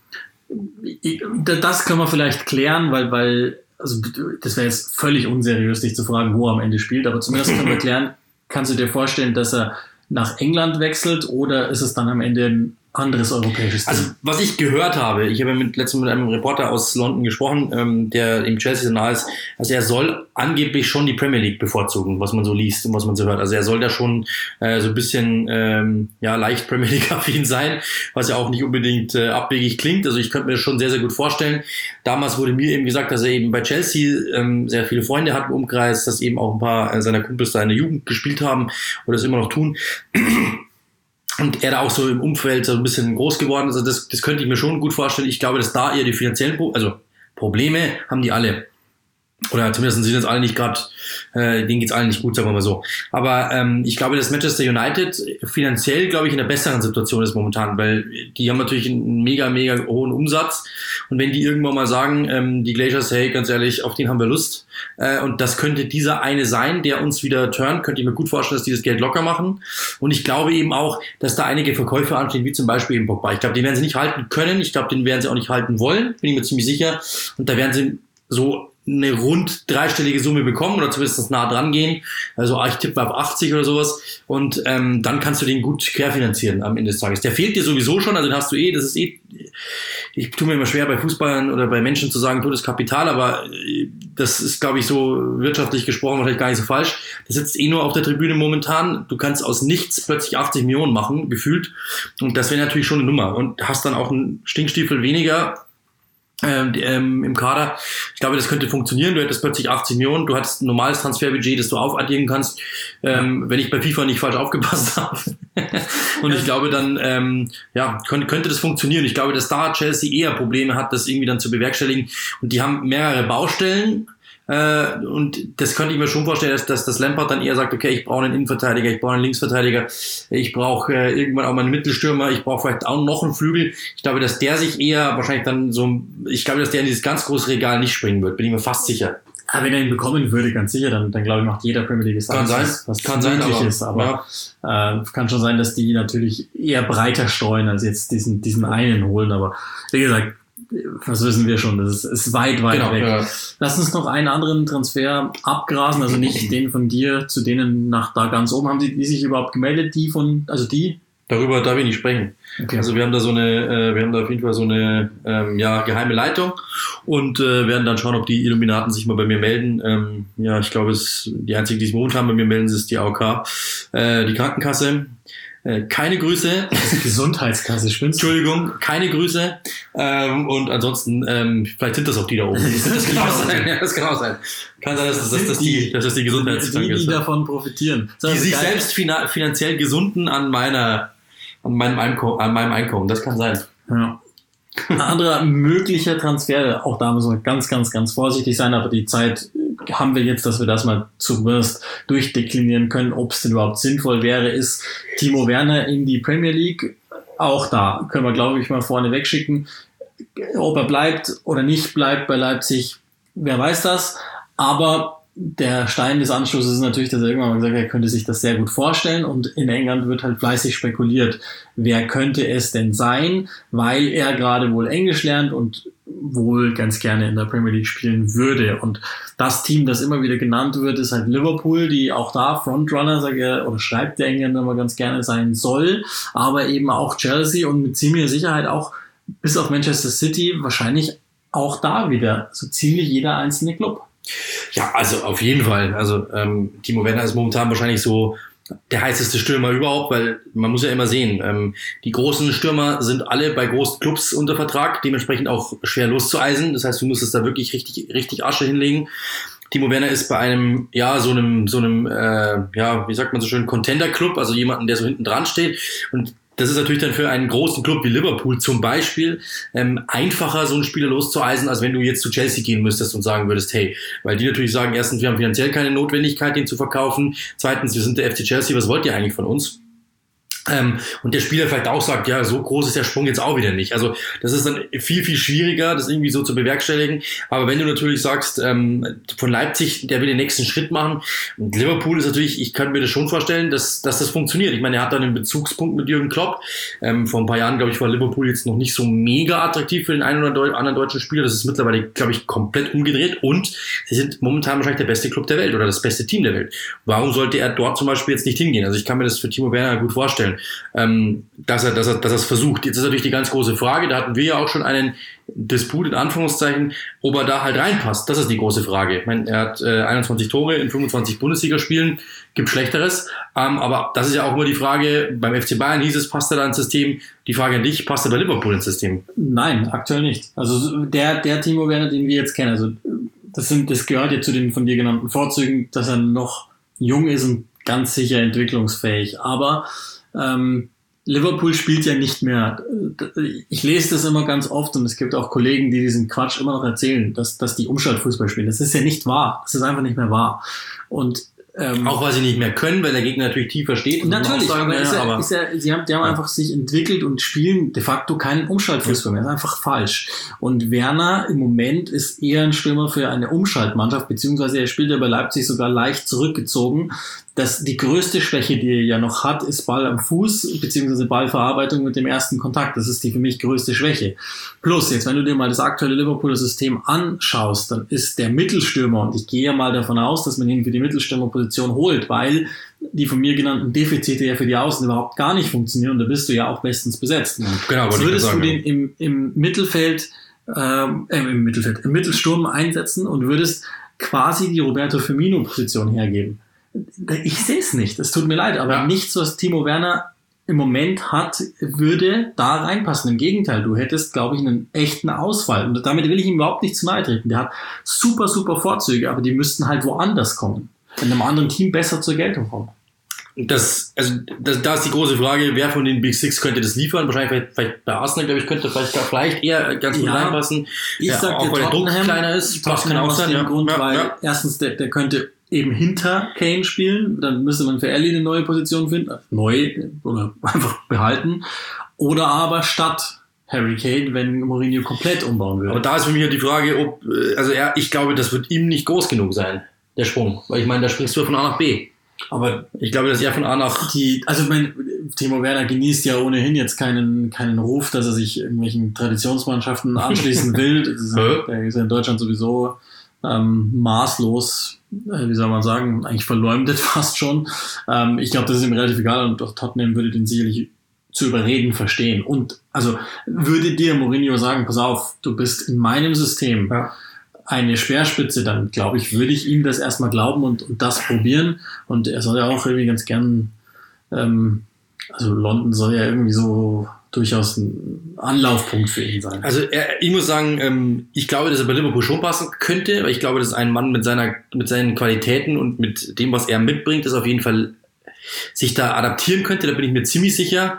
das können wir vielleicht klären, weil, weil, also das wäre jetzt völlig unseriös, dich zu fragen, wo er am Ende spielt, aber zumindest können wir klären, kannst du dir vorstellen, dass er nach England wechselt oder ist es dann am Ende ein anderes europäisches Team? Also, was ich gehört habe, ich habe mit letztens mit einem Reporter aus London gesprochen, ähm, der im Chelsea so nahe ist, also er soll angeblich schon die Premier League bevorzugen, was man so liest und was man so hört. Also er soll da schon äh, so ein bisschen ähm, ja leicht Premier League-affin sein, was ja auch nicht unbedingt äh, abwegig klingt. Also ich könnte mir das schon sehr, sehr gut vorstellen. Damals wurde mir eben gesagt, dass er eben bei Chelsea ähm, sehr viele Freunde hat im Umkreis, dass eben auch ein paar äh, seiner Kumpels da in der Jugend gespielt haben oder das immer noch tun. Und er da auch so im Umfeld so ein bisschen groß geworden ist. Also das, das könnte ich mir schon gut vorstellen. Ich glaube, dass da eher die finanziellen Pro- also Probleme haben die alle. Oder zumindest sind jetzt alle nicht gerade, äh, denen geht's allen nicht gut, sagen wir mal so. Aber ähm, ich glaube, dass Manchester United finanziell, glaube ich, in einer besseren Situation ist momentan, weil die haben natürlich einen mega, mega hohen Umsatz. Und wenn die irgendwann mal sagen, ähm, die Glaciers, hey, ganz ehrlich, auf den haben wir Lust. Äh, und das könnte dieser eine sein, der uns wieder turnt, könnte ich mir gut vorstellen, dass die das Geld locker machen. Und ich glaube eben auch, dass da einige Verkäufe anstehen, wie zum Beispiel eben Pogba. Ich glaube, den werden sie nicht halten können. Ich glaube, den werden sie auch nicht halten wollen, bin ich mir ziemlich sicher. Und da werden sie so eine rund dreistellige Summe bekommen oder zumindest nah dran gehen. Also ich tippe auf achtzig oder sowas. Und ähm, dann kannst du den gut querfinanzieren am Ende des Tages. Der fehlt dir sowieso schon, also den hast du eh, das ist eh, ich tue mir immer schwer bei Fußballern oder bei Menschen zu sagen, totes Kapital, aber das ist, glaube ich, so wirtschaftlich gesprochen wahrscheinlich gar nicht so falsch. Das sitzt eh nur auf der Tribüne momentan. Du kannst aus nichts plötzlich achtzig Millionen machen, gefühlt. Und das wäre natürlich schon eine Nummer. Und hast dann auch einen Stinkstiefel weniger Ähm, ähm, im Kader. Ich glaube, das könnte funktionieren. Du hättest plötzlich achtzig Millionen, du hattest ein normales Transferbudget, das du aufaddieren kannst, ähm, wenn ich bei FIFA nicht falsch aufgepasst habe. Und ich glaube dann, ähm, ja, könnte, könnte das funktionieren. Ich glaube, dass da Chelsea eher Probleme hat, das irgendwie dann zu bewerkstelligen. Und die haben mehrere Baustellen. Äh, und das könnte ich mir schon vorstellen, dass, dass das Lampard dann eher sagt, okay, ich brauche einen Innenverteidiger, ich brauche einen Linksverteidiger, ich brauche äh, irgendwann auch mal einen Mittelstürmer, ich brauche vielleicht auch noch einen Flügel. Ich glaube, dass der sich eher wahrscheinlich dann so, ich glaube, dass der in dieses ganz große Regal nicht springen wird, bin ich mir fast sicher. Aber wenn er ihn bekommen würde, ganz sicher, dann, dann glaube ich, macht jeder Premier League das kann sein, was, was kann sein, aber, ist. Aber ja. äh, kann schon sein, dass die natürlich eher breiter streuen, als jetzt diesen, diesen einen holen. Aber wie gesagt, was wissen wir schon, das ist, ist weit, weit genau, weg. Ja. Lass uns noch einen anderen Transfer abgrasen, also nicht den von dir zu denen nach da ganz oben. Haben die, die sich überhaupt gemeldet, die von, also die? Darüber darf ich nicht sprechen. Okay. Also wir haben da so eine, äh, wir haben da auf jeden Fall so eine ähm, ja, geheime Leitung und äh, werden dann schauen, ob die Illuminaten sich mal bei mir melden. Ähm, ja, ich glaube, es die einzige, die sich momentan bei mir melden, ist die A O K, äh, die Krankenkasse. Äh, keine Grüße. Das ist Gesundheitskasse, spinnst du? Entschuldigung, keine Grüße. Ähm, und ansonsten, ähm, vielleicht sind das auch die da oben. Das kann auch sein. Ja, das kann auch sein. Kann sein, dass das, dass das die, dass das die Gesundheitskranke ist. Die, die ist. davon profitieren. Die sich geil. selbst fina- finanziell gesunden an meiner an meinem Einkommen, an meinem Einkommen. Das kann sein. Ja. Ein anderer möglicher Transfer, auch da müssen wir ganz, ganz, ganz vorsichtig sein, aber die Zeit haben wir jetzt, dass wir das mal zumindest durchdeklinieren können, ob es denn überhaupt sinnvoll wäre, ist Timo Werner in die Premier League. Auch da können wir, glaube ich, mal vorne wegschicken. Ob er bleibt oder nicht bleibt bei Leipzig, wer weiß das. Aber der Stein des Anschlusses ist natürlich, dass er irgendwann mal gesagt hat, er könnte sich das sehr gut vorstellen, und in England wird halt fleißig spekuliert, wer könnte es denn sein, weil er gerade wohl Englisch lernt und wohl ganz gerne in der Premier League spielen würde. Und das Team, das immer wieder genannt wird, ist halt Liverpool, die auch da Frontrunner, sage er, oder schreibt der Engländer immer ganz gerne, sein soll, aber eben auch Chelsea und mit ziemlicher Sicherheit auch bis auf Manchester City wahrscheinlich auch da wieder so ziemlich jeder einzelne Club. Ja, also auf jeden Fall. Also ähm, Timo Werner ist momentan wahrscheinlich so der heißeste Stürmer überhaupt, weil man muss ja immer sehen, ähm, die großen Stürmer sind alle bei großen Clubs unter Vertrag, dementsprechend auch schwer loszueisen. Das heißt, du musst es da wirklich richtig, richtig Asche hinlegen. Timo Werner ist bei einem, ja, so einem, so einem, äh, ja, wie sagt man so schön, Contender-Club, also jemanden, der so hinten dran steht. Und das ist natürlich dann für einen großen Club wie Liverpool zum Beispiel ähm, einfacher, so einen Spieler loszueisen, als wenn du jetzt zu Chelsea gehen müsstest und sagen würdest, hey, weil die natürlich sagen, erstens, wir haben finanziell keine Notwendigkeit, den zu verkaufen. Zweitens, wir sind der F C Chelsea, was wollt ihr eigentlich von uns? Ähm, und der Spieler vielleicht auch sagt, ja, so groß ist der Sprung jetzt auch wieder nicht. Also das ist dann viel, viel schwieriger, das irgendwie so zu bewerkstelligen. Aber wenn du natürlich sagst, ähm, von Leipzig, der will den nächsten Schritt machen, und Liverpool ist natürlich, ich kann mir das schon vorstellen, dass, dass das funktioniert. Ich meine, er hat dann einen Bezugspunkt mit Jürgen Klopp. Ähm, vor ein paar Jahren, glaube ich, war Liverpool jetzt noch nicht so mega attraktiv für den einen oder Deu- anderen deutschen Spieler. Das ist mittlerweile, glaube ich, komplett umgedreht, und sie sind momentan wahrscheinlich der beste Club der Welt oder das beste Team der Welt. Warum sollte er dort zum Beispiel jetzt nicht hingehen? Also ich kann mir das für Timo Werner gut vorstellen, Ähm, dass er, dass er, dass er es versucht. Jetzt ist natürlich die ganz große Frage, da hatten wir ja auch schon einen Disput in Anführungszeichen, ob er da halt reinpasst. Das ist die große Frage. Ich meine, er hat äh, einundzwanzig Tore in fünfundzwanzig Bundesligaspielen, gibt Schlechteres, ähm, aber das ist ja auch immer die Frage, beim F C Bayern hieß es, passt er da ins System? Die Frage an dich, passt er bei Liverpool ins System? Nein, aktuell nicht. Also der, der Timo Werner, den wir jetzt kennen, also das sind, das gehört ja zu den von dir genannten Vorzügen, dass er noch jung ist und ganz sicher entwicklungsfähig, aber Ähm, Liverpool spielt ja nicht mehr. Ich lese das immer ganz oft, und es gibt auch Kollegen, die diesen Quatsch immer noch erzählen, dass, dass die Umschaltfußball spielen. Das ist ja nicht wahr. Das ist einfach nicht mehr wahr. Und ähm, auch weil sie nicht mehr können, weil der Gegner natürlich tiefer steht. Natürlich, sagen, aber, ja, ist ja, aber ist ja, sie haben, die haben ja. einfach sich entwickelt und spielen de facto keinen Umschaltfußball mehr. Das ist einfach falsch. Und Werner im Moment ist eher ein Stürmer für eine Umschaltmannschaft, beziehungsweise er spielt ja bei Leipzig sogar leicht zurückgezogen. Das, die größte Schwäche, die er ja noch hat, ist Ball am Fuß, beziehungsweise Ballverarbeitung mit dem ersten Kontakt. Das ist die für mich größte Schwäche. Plus, jetzt, wenn du dir mal das aktuelle Liverpooler System anschaust, dann ist der Mittelstürmer, und ich gehe ja mal davon aus, dass man ihn für die Mittelstürmerposition holt, weil die von mir genannten Defizite ja für die Außen überhaupt gar nicht funktionieren, und da bist du ja auch bestens besetzt. Genau, so würdest du den im, im Mittelfeld, ähm, äh, im Mittelfeld, im Mittelsturm einsetzen und würdest quasi die Roberto Firmino-Position hergeben. Ich sehe es nicht, es tut mir leid, aber ja. Nichts, was Timo Werner im Moment hat, würde da reinpassen. Im Gegenteil, du hättest, glaube ich, einen echten Ausfall. Und damit will ich ihm überhaupt nicht zu nahe treten. Der hat super, super Vorzüge, aber die müssten halt woanders kommen. In einem anderen Team besser zur Geltung kommen. Das, also, das, da ist die große Frage, wer von den Big Six könnte das liefern? Wahrscheinlich vielleicht, vielleicht bei Arsenal, glaube ich, könnte vielleicht, vielleicht eher ganz gut ja, reinpassen. Ich ja, sag, auch weil der Druck kleiner ist. Das kann auch sein. Ja. Grund, ja, weil ja. Erstens, der, der könnte eben hinter Kane spielen, dann müsste man für Ellie eine neue Position finden, neu oder einfach behalten, oder aber statt Harry Kane, wenn Mourinho komplett umbauen würde. Aber da ist für mich die Frage, ob, also er, ich glaube, das wird ihm nicht groß genug sein, der Sprung, weil ich meine, da springst du von A nach B. Aber ich glaube, dass er von A nach... Die, also mein Timo Werner genießt ja ohnehin jetzt keinen, keinen Ruf, dass er sich irgendwelchen Traditionsmannschaften anschließen will. Das ist, der ist ja in Deutschland sowieso ähm, maßlos, äh, wie soll man sagen, eigentlich verleumdet fast schon. Ähm, ich glaube, das ist ihm relativ egal, und auch Tottenham würde den sicherlich zu überreden verstehen. Und also würde dir Mourinho sagen, pass auf, du bist in meinem System ja. eine Speerspitze, dann glaube ich, würde ich ihm das erstmal glauben und, und das probieren. Und er soll ja auch irgendwie ganz gern, ähm, also London soll ja irgendwie so durchaus ein Anlaufpunkt für ihn sein. Also er, ich muss sagen, ähm, ich glaube, dass er bei Liverpool schon passen könnte, weil ich glaube, dass ein Mann mit seiner, mit seinen Qualitäten und mit dem, was er mitbringt, ist auf jeden Fall sich da adaptieren könnte, da bin ich mir ziemlich sicher.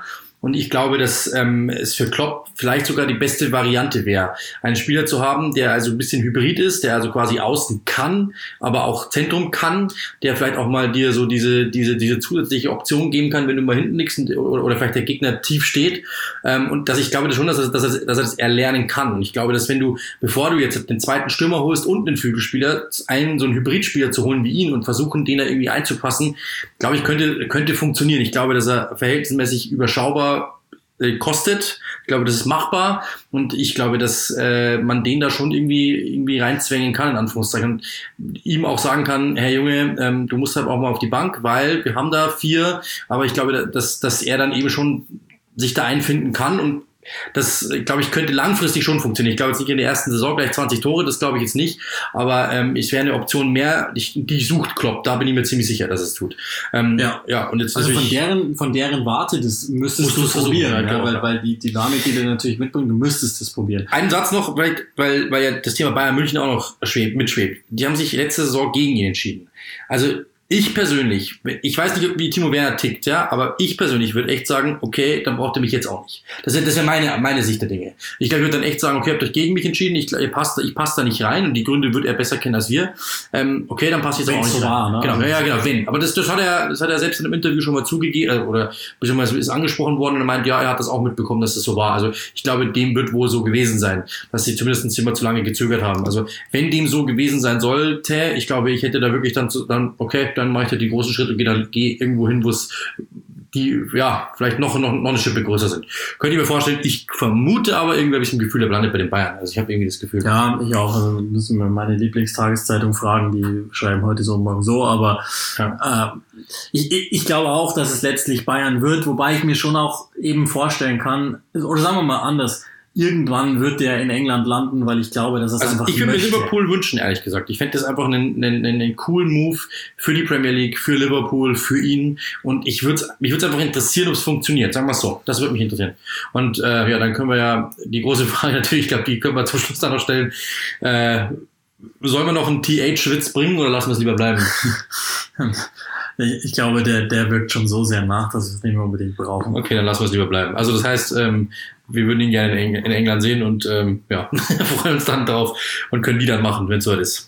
Und ich glaube, dass ähm, es für Klopp vielleicht sogar die beste Variante wäre, einen Spieler zu haben, der also ein bisschen hybrid ist, der also quasi außen kann, aber auch Zentrum kann, der vielleicht auch mal dir so diese diese diese zusätzliche Option geben kann, wenn du mal hinten liegst oder, oder vielleicht der Gegner tief steht. Ähm, und dass ich glaube das schon, dass er, dass, er, dass er das erlernen kann. Und ich glaube, dass wenn du, bevor du jetzt den zweiten Stürmer holst und einen Flügelspieler, einen so einen Hybridspieler zu holen wie ihn und versuchen, den da irgendwie einzupassen, glaube ich, könnte könnte funktionieren. Ich glaube, dass er verhältnismäßig überschaubar äh, kostet. Ich glaube, das ist machbar und ich glaube, dass äh, man den da schon irgendwie irgendwie reinzwängen kann, in Anführungszeichen. Und ihm auch sagen kann, Herr Junge, ähm, du musst halt auch mal auf die Bank, weil wir haben da vier, aber ich glaube, dass, dass er dann eben schon sich da einfinden kann und das, glaube ich, könnte langfristig schon funktionieren. Ich glaube jetzt nicht in der ersten Saison gleich zwanzig Tore, das glaube ich jetzt nicht, aber ähm, es wäre eine Option mehr, die, die sucht Klopp, da bin ich mir ziemlich sicher, dass es tut. Ähm, ja. ja, und jetzt also von deren, von deren Warte, das müsstest du probieren, ja, ja, weil, weil die Dynamik, die du natürlich mitbringst, du müsstest das probieren. Einen Satz noch, weil, weil, weil ja das Thema Bayern München auch noch schwebt, mitschwebt. Die haben sich letzte Saison gegen ihn entschieden. Also ich persönlich, ich weiß nicht, wie Timo Werner tickt, ja, aber ich persönlich würde echt sagen, okay, dann braucht ihr mich jetzt auch nicht. Das ist, das ist meine, meine Sicht der Dinge. Ich glaube, ich würde dann echt sagen, okay, ihr habt euch gegen mich entschieden, ich, ihr passt, ich passe da nicht rein und die Gründe wird er besser kennen als wir. Ähm, okay, dann passt jetzt auch nicht so rein. War, ne? Genau, ja, ja, genau, wenn. Aber das, das hat er, das hat er selbst in einem Interview schon mal zugegeben, oder beziehungsweise ist angesprochen worden und er meint, ja, er hat das auch mitbekommen, dass das so war. Also ich glaube, dem wird wohl so gewesen sein, dass sie zumindest immer zu lange gezögert haben. Also wenn dem so gewesen sein sollte, ich glaube, ich hätte da wirklich dann, zu, dann okay, dann mache ich da die großen Schritte und gehe dann geh irgendwo hin, wo es die, ja, vielleicht noch, noch, noch eine Schippe größer sind. Könnt ihr mir vorstellen, ich vermute aber irgendwie habe ich ein Gefühl, er landet bei den Bayern. Also ich habe irgendwie das Gefühl. Ja, ich auch. Also müssen wir meine Lieblingstageszeitung fragen, die schreiben heute so, morgen so, aber ja. äh, ich, ich glaube auch, dass es letztlich Bayern wird, wobei ich mir schon auch eben vorstellen kann, oder sagen wir mal anders, irgendwann wird der in England landen, weil ich glaube, dass es also einfach ich würde mir möchte. Liverpool wünschen, ehrlich gesagt. Ich fände das einfach einen, einen, einen coolen Move für die Premier League, für Liverpool, für ihn. Und ich würde mich würde es einfach interessieren, ob es funktioniert. Sagen wir es so. Das würde mich interessieren. Und äh, ja, dann können wir ja die große Frage natürlich, ich glaube, die können wir zum Schluss dann noch stellen. Äh, sollen wir noch einen T H-Witz bringen oder lassen wir es lieber bleiben? Ich, ich glaube, der, der wirkt schon so sehr nach, dass wir es nicht mehr unbedingt brauchen. Okay, dann lassen wir es lieber bleiben. Also das heißt, ähm, wir würden ihn gerne in, Eng- in England sehen und ähm, ja, freuen uns dann drauf und können die dann machen, wenn es soweit ist.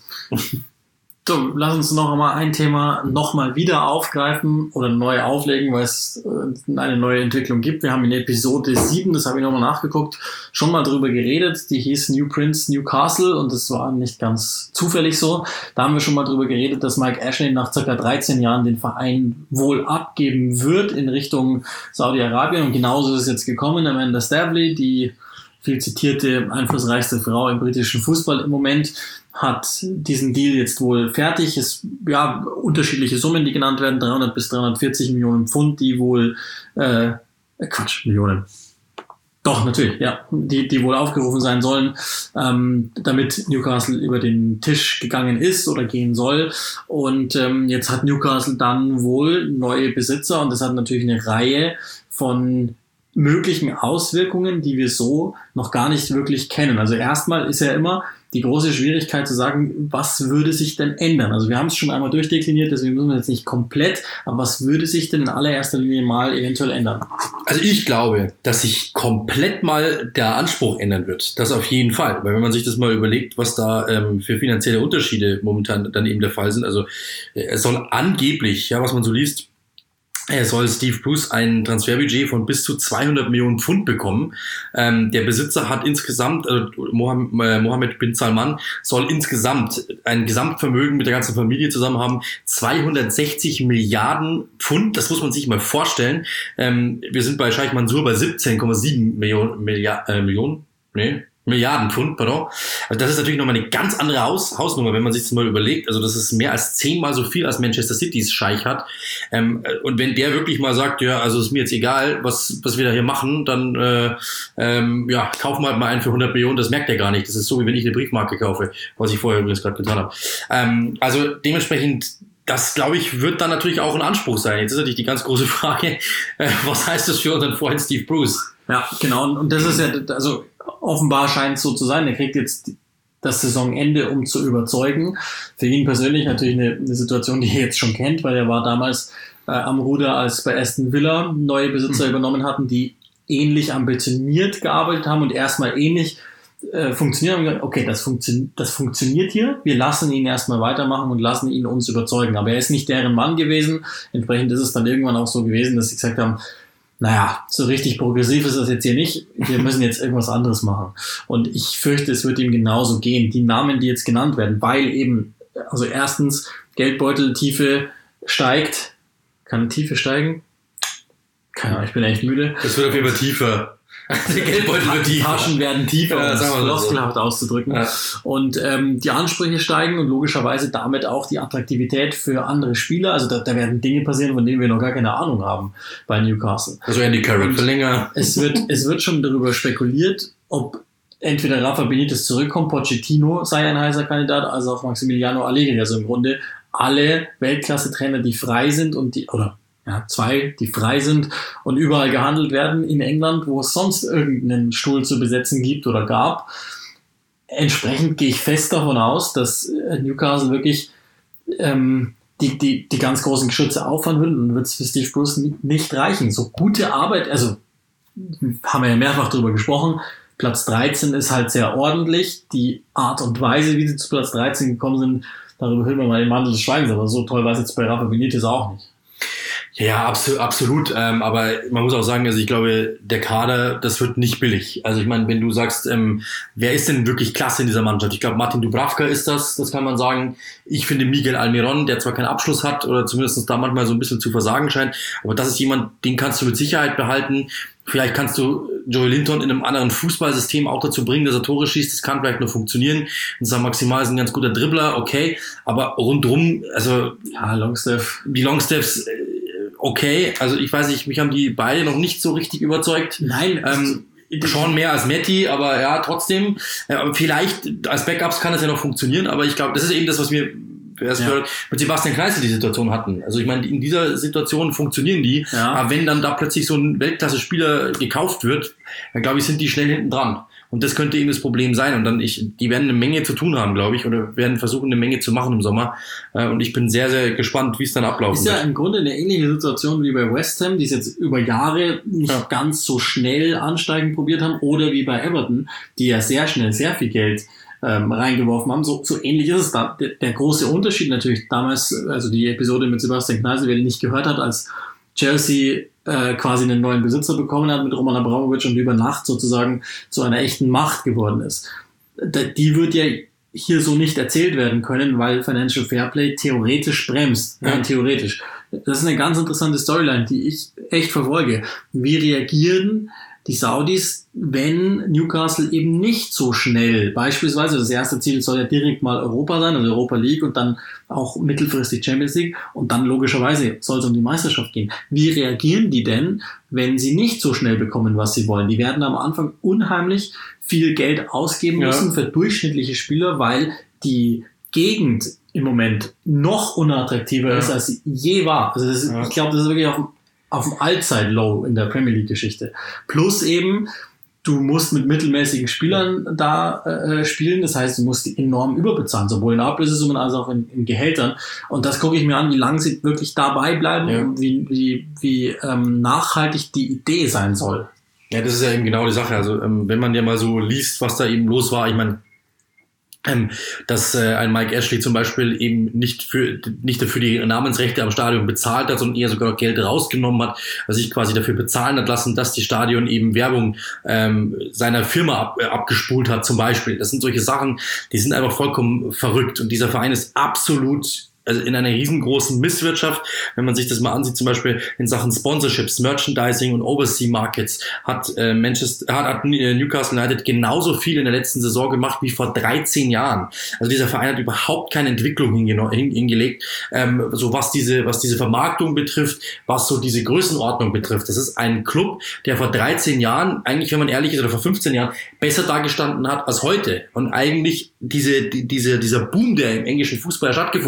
So, lass uns noch einmal ein Thema nochmal wieder aufgreifen oder neu auflegen, weil es äh, eine neue Entwicklung gibt. Wir haben in Episode sieben, das habe ich nochmal nachgeguckt, schon mal drüber geredet. Die hieß New Prince Newcastle und das war nicht ganz zufällig so. Da haben wir schon mal drüber geredet, dass Mike Ashley nach circa dreizehn Jahren den Verein wohl abgeben wird in Richtung Saudi-Arabien und genauso ist es jetzt gekommen. Amanda Staveley, die viel zitierte, einflussreichste Frau im britischen Fußball im Moment, hat diesen Deal jetzt wohl fertig. Es ja unterschiedliche Summen, die genannt werden, dreihundert bis dreihundertvierzig Millionen Pfund, die wohl äh, Quatsch, Millionen. Doch, natürlich, ja, die die wohl aufgerufen sein sollen, ähm, damit Newcastle über den Tisch gegangen ist oder gehen soll. Und ähm, jetzt hat Newcastle dann wohl neue Besitzer und das hat natürlich eine Reihe von möglichen Auswirkungen, die wir so noch gar nicht wirklich kennen. Also erstmal ist ja immer die große Schwierigkeit zu sagen, was würde sich denn ändern? Also wir haben es schon einmal durchdekliniert, deswegen müssen wir jetzt nicht komplett, aber was würde sich denn in allererster Linie mal eventuell ändern? Also ich glaube, dass sich komplett mal der Anspruch ändern wird. Das auf jeden Fall. Weil wenn man sich das mal überlegt, was da ähm, für finanzielle Unterschiede momentan dann eben der Fall sind. Also es soll angeblich, ja, was man so liest, er soll Steve Bruce ein Transferbudget von bis zu zweihundert Millionen Pfund bekommen. Ähm, der Besitzer hat insgesamt, äh, Mohammed bin Salman soll insgesamt ein Gesamtvermögen mit der ganzen Familie zusammen haben, zweihundertsechzig Milliarden Pfund. Das muss man sich mal vorstellen. Ähm, wir sind bei Scheich Mansour bei siebzehn Komma sieben Millionen, Milliard, äh, Millionen, nee, Milliarden Pfund, pardon. Also das ist natürlich nochmal eine ganz andere Haus, Hausnummer, wenn man sich das mal überlegt. Also das ist mehr als zehnmal so viel, als Manchester City's Scheich hat. Ähm, und wenn der wirklich mal sagt, ja, also ist mir jetzt egal, was was wir da hier machen, dann äh, ähm, ja, kaufen wir halt mal einen für hundert Millionen, das merkt er gar nicht. Das ist so, wie wenn ich eine Briefmarke kaufe, was ich vorher übrigens gerade getan habe. Ähm, also dementsprechend, das, glaube ich, wird dann natürlich auch ein Anspruch sein. Jetzt ist natürlich die ganz große Frage, äh, was heißt das für unseren Freund Steve Bruce? Ja, genau. Und das ist ja, also offenbar scheint es so zu sein. Er kriegt jetzt das Saisonende, um zu überzeugen. Für ihn persönlich natürlich eine, eine Situation, die er jetzt schon kennt, weil er war damals äh, am Ruder, als bei Aston Villa neue Besitzer mhm. übernommen hatten, die ähnlich ambitioniert gearbeitet haben und erstmal ähnlich äh, funktioniert haben. Okay, das, funktio- das funktioniert hier. Wir lassen ihn erstmal weitermachen und lassen ihn uns überzeugen. Aber er ist nicht deren Mann gewesen. Entsprechend ist es dann irgendwann auch so gewesen, dass sie gesagt haben, naja, so richtig progressiv ist das jetzt hier nicht. Wir müssen jetzt irgendwas anderes machen. Und ich fürchte, es wird ihm genauso gehen. Die Namen, die jetzt genannt werden, weil eben, also erstens, Geldbeuteltiefe steigt. Kann Tiefe steigen? Keine Ahnung, ich bin echt müde. Es wird auf jeden Fall tiefer. Die Geldbeutel wird tiefer. Taschen werden tiefer, ja, um es floskelhaft so auszudrücken. Ja. Und ähm, die Ansprüche steigen und logischerweise damit auch die Attraktivität für andere Spieler. Also da, da werden Dinge passieren, von denen wir noch gar keine Ahnung haben bei Newcastle. Also Andy Carroll verlängern. Es wird, es wird schon darüber spekuliert, ob entweder Rafa Benitez zurückkommt, Pochettino sei ein heißer Kandidat, also auch Maximiliano Allegri. Also im Grunde alle Weltklasse-Trainer, die frei sind und die, oder ja, zwei, die frei sind und überall gehandelt werden in England, wo es sonst irgendeinen Stuhl zu besetzen gibt oder gab. Entsprechend gehe ich fest davon aus, dass Newcastle wirklich ähm, die, die, die ganz großen Geschütze auffahren will und wird es für Steve Bruce nicht reichen. So gute Arbeit, also haben wir ja mehrfach darüber gesprochen, Platz dreizehn ist halt sehr ordentlich. Die Art und Weise, wie sie zu Platz dreizehn gekommen sind, darüber hüllen wir mal den Mantel des Schweigens, aber so toll war es jetzt bei Rafa Benitez auch nicht. Ja, absolut, absolut. Ähm, aber man muss auch sagen, also ich glaube, der Kader, das wird nicht billig. Also ich meine, wenn du sagst, ähm, wer ist denn wirklich klasse in dieser Mannschaft? Ich glaube, Martin Dubravka ist das, das kann man sagen. Ich finde Miguel Almiron, der zwar keinen Abschluss hat oder zumindest da manchmal so ein bisschen zu versagen scheint, aber das ist jemand, den kannst du mit Sicherheit behalten. Vielleicht kannst du Joey Linton in einem anderen Fußballsystem auch dazu bringen, dass er Tore schießt. Das kann vielleicht nur funktionieren. Und sagen maximal ist ein ganz guter Dribbler, okay. Aber rundrum, also ja, Longstaff. Die Longstaffs, okay. Also ich weiß nicht, mich haben die beide noch nicht so richtig überzeugt. Nein, ähm, schon mehr als Metti, aber ja, trotzdem. Ja, vielleicht als Backups kann es ja noch funktionieren, aber ich glaube, das ist eben das, was wir erst ja. mit Sebastian Kneißl die Situation hatten. Also ich meine, in dieser Situation funktionieren die, ja. aber wenn dann da plötzlich so ein Weltklasse-Spieler gekauft wird, dann glaube ich, sind die schnell hinten dran. Und das könnte eben das Problem sein. Und dann, ich, die werden eine Menge zu tun haben, glaube ich, oder werden versuchen, eine Menge zu machen im Sommer. Und ich bin sehr, sehr gespannt, wie es dann ablaufen wird. Ist ja wird. im Grunde eine ähnliche Situation wie bei West Ham, die es jetzt über Jahre nicht ja. ganz so schnell ansteigen probiert haben, oder wie bei Everton, die ja sehr schnell sehr viel Geld ähm, reingeworfen haben. So, so ähnlich ist es da. Der, der große Unterschied natürlich damals, also die Episode mit Sebastian Kneißl, wer die nicht gehört hat, als Chelsea äh, quasi einen neuen Besitzer bekommen hat mit Roman Abramovich und über Nacht sozusagen zu einer echten Macht geworden ist. Die wird ja hier so nicht erzählt werden können, weil Financial Fairplay theoretisch bremst. Ja. Rein theoretisch. Das ist eine ganz interessante Storyline, die ich echt verfolge. Wie reagieren die Saudis, wenn Newcastle eben nicht so schnell, beispielsweise das erste Ziel soll ja direkt mal Europa sein, also Europa League und dann auch mittelfristig Champions League und dann logischerweise soll es um die Meisterschaft gehen. Wie reagieren die denn, wenn sie nicht so schnell bekommen, was sie wollen? Die werden am Anfang unheimlich viel Geld ausgeben müssen ja. für durchschnittliche Spieler, weil die Gegend im Moment noch unattraktiver ja. ist, als sie je war. Also das ist, ja. ich glaube, das ist wirklich auf auf dem Allzeit-Low in der Premier League-Geschichte. Plus eben, du musst mit mittelmäßigen Spielern da äh, spielen, das heißt, du musst die enorm überbezahlen, sowohl in Ablösesummen als auch in, in Gehältern. Und das gucke ich mir an, wie lange sie wirklich dabei bleiben ja. und wie, wie, wie ähm, nachhaltig die Idee sein soll. Ja, das ist ja eben genau die Sache. Also ähm, wenn man ja mal so liest, was da eben los war, ich meine, Ähm, dass äh, ein Mike Ashley zum Beispiel eben nicht für nicht dafür die Namensrechte am Stadion bezahlt hat, sondern eher sogar noch Geld rausgenommen hat, also sich quasi dafür bezahlen hat lassen, dass die Stadion eben Werbung ähm, seiner Firma ab, äh, abgespult hat zum Beispiel. Das sind solche Sachen, die sind einfach vollkommen verrückt und dieser Verein ist absolut also in einer riesengroßen Misswirtschaft, wenn man sich das mal ansieht, zum Beispiel in Sachen Sponsorships, Merchandising und Overseas Markets, hat äh, Manchester, hat, hat Newcastle United genauso viel in der letzten Saison gemacht wie vor dreizehn Jahren. Also dieser Verein hat überhaupt keine Entwicklung hingeno- hin, hingelegt, ähm, so was diese, was diese Vermarktung betrifft, was so diese Größenordnung betrifft. Das ist ein Club, der vor dreizehn Jahren, eigentlich, wenn man ehrlich ist, oder vor fünfzehn Jahren, besser dagestanden hat als heute. Und eigentlich diese, die, diese, dieser Boom, der im englischen Fußball stattgefunden hat,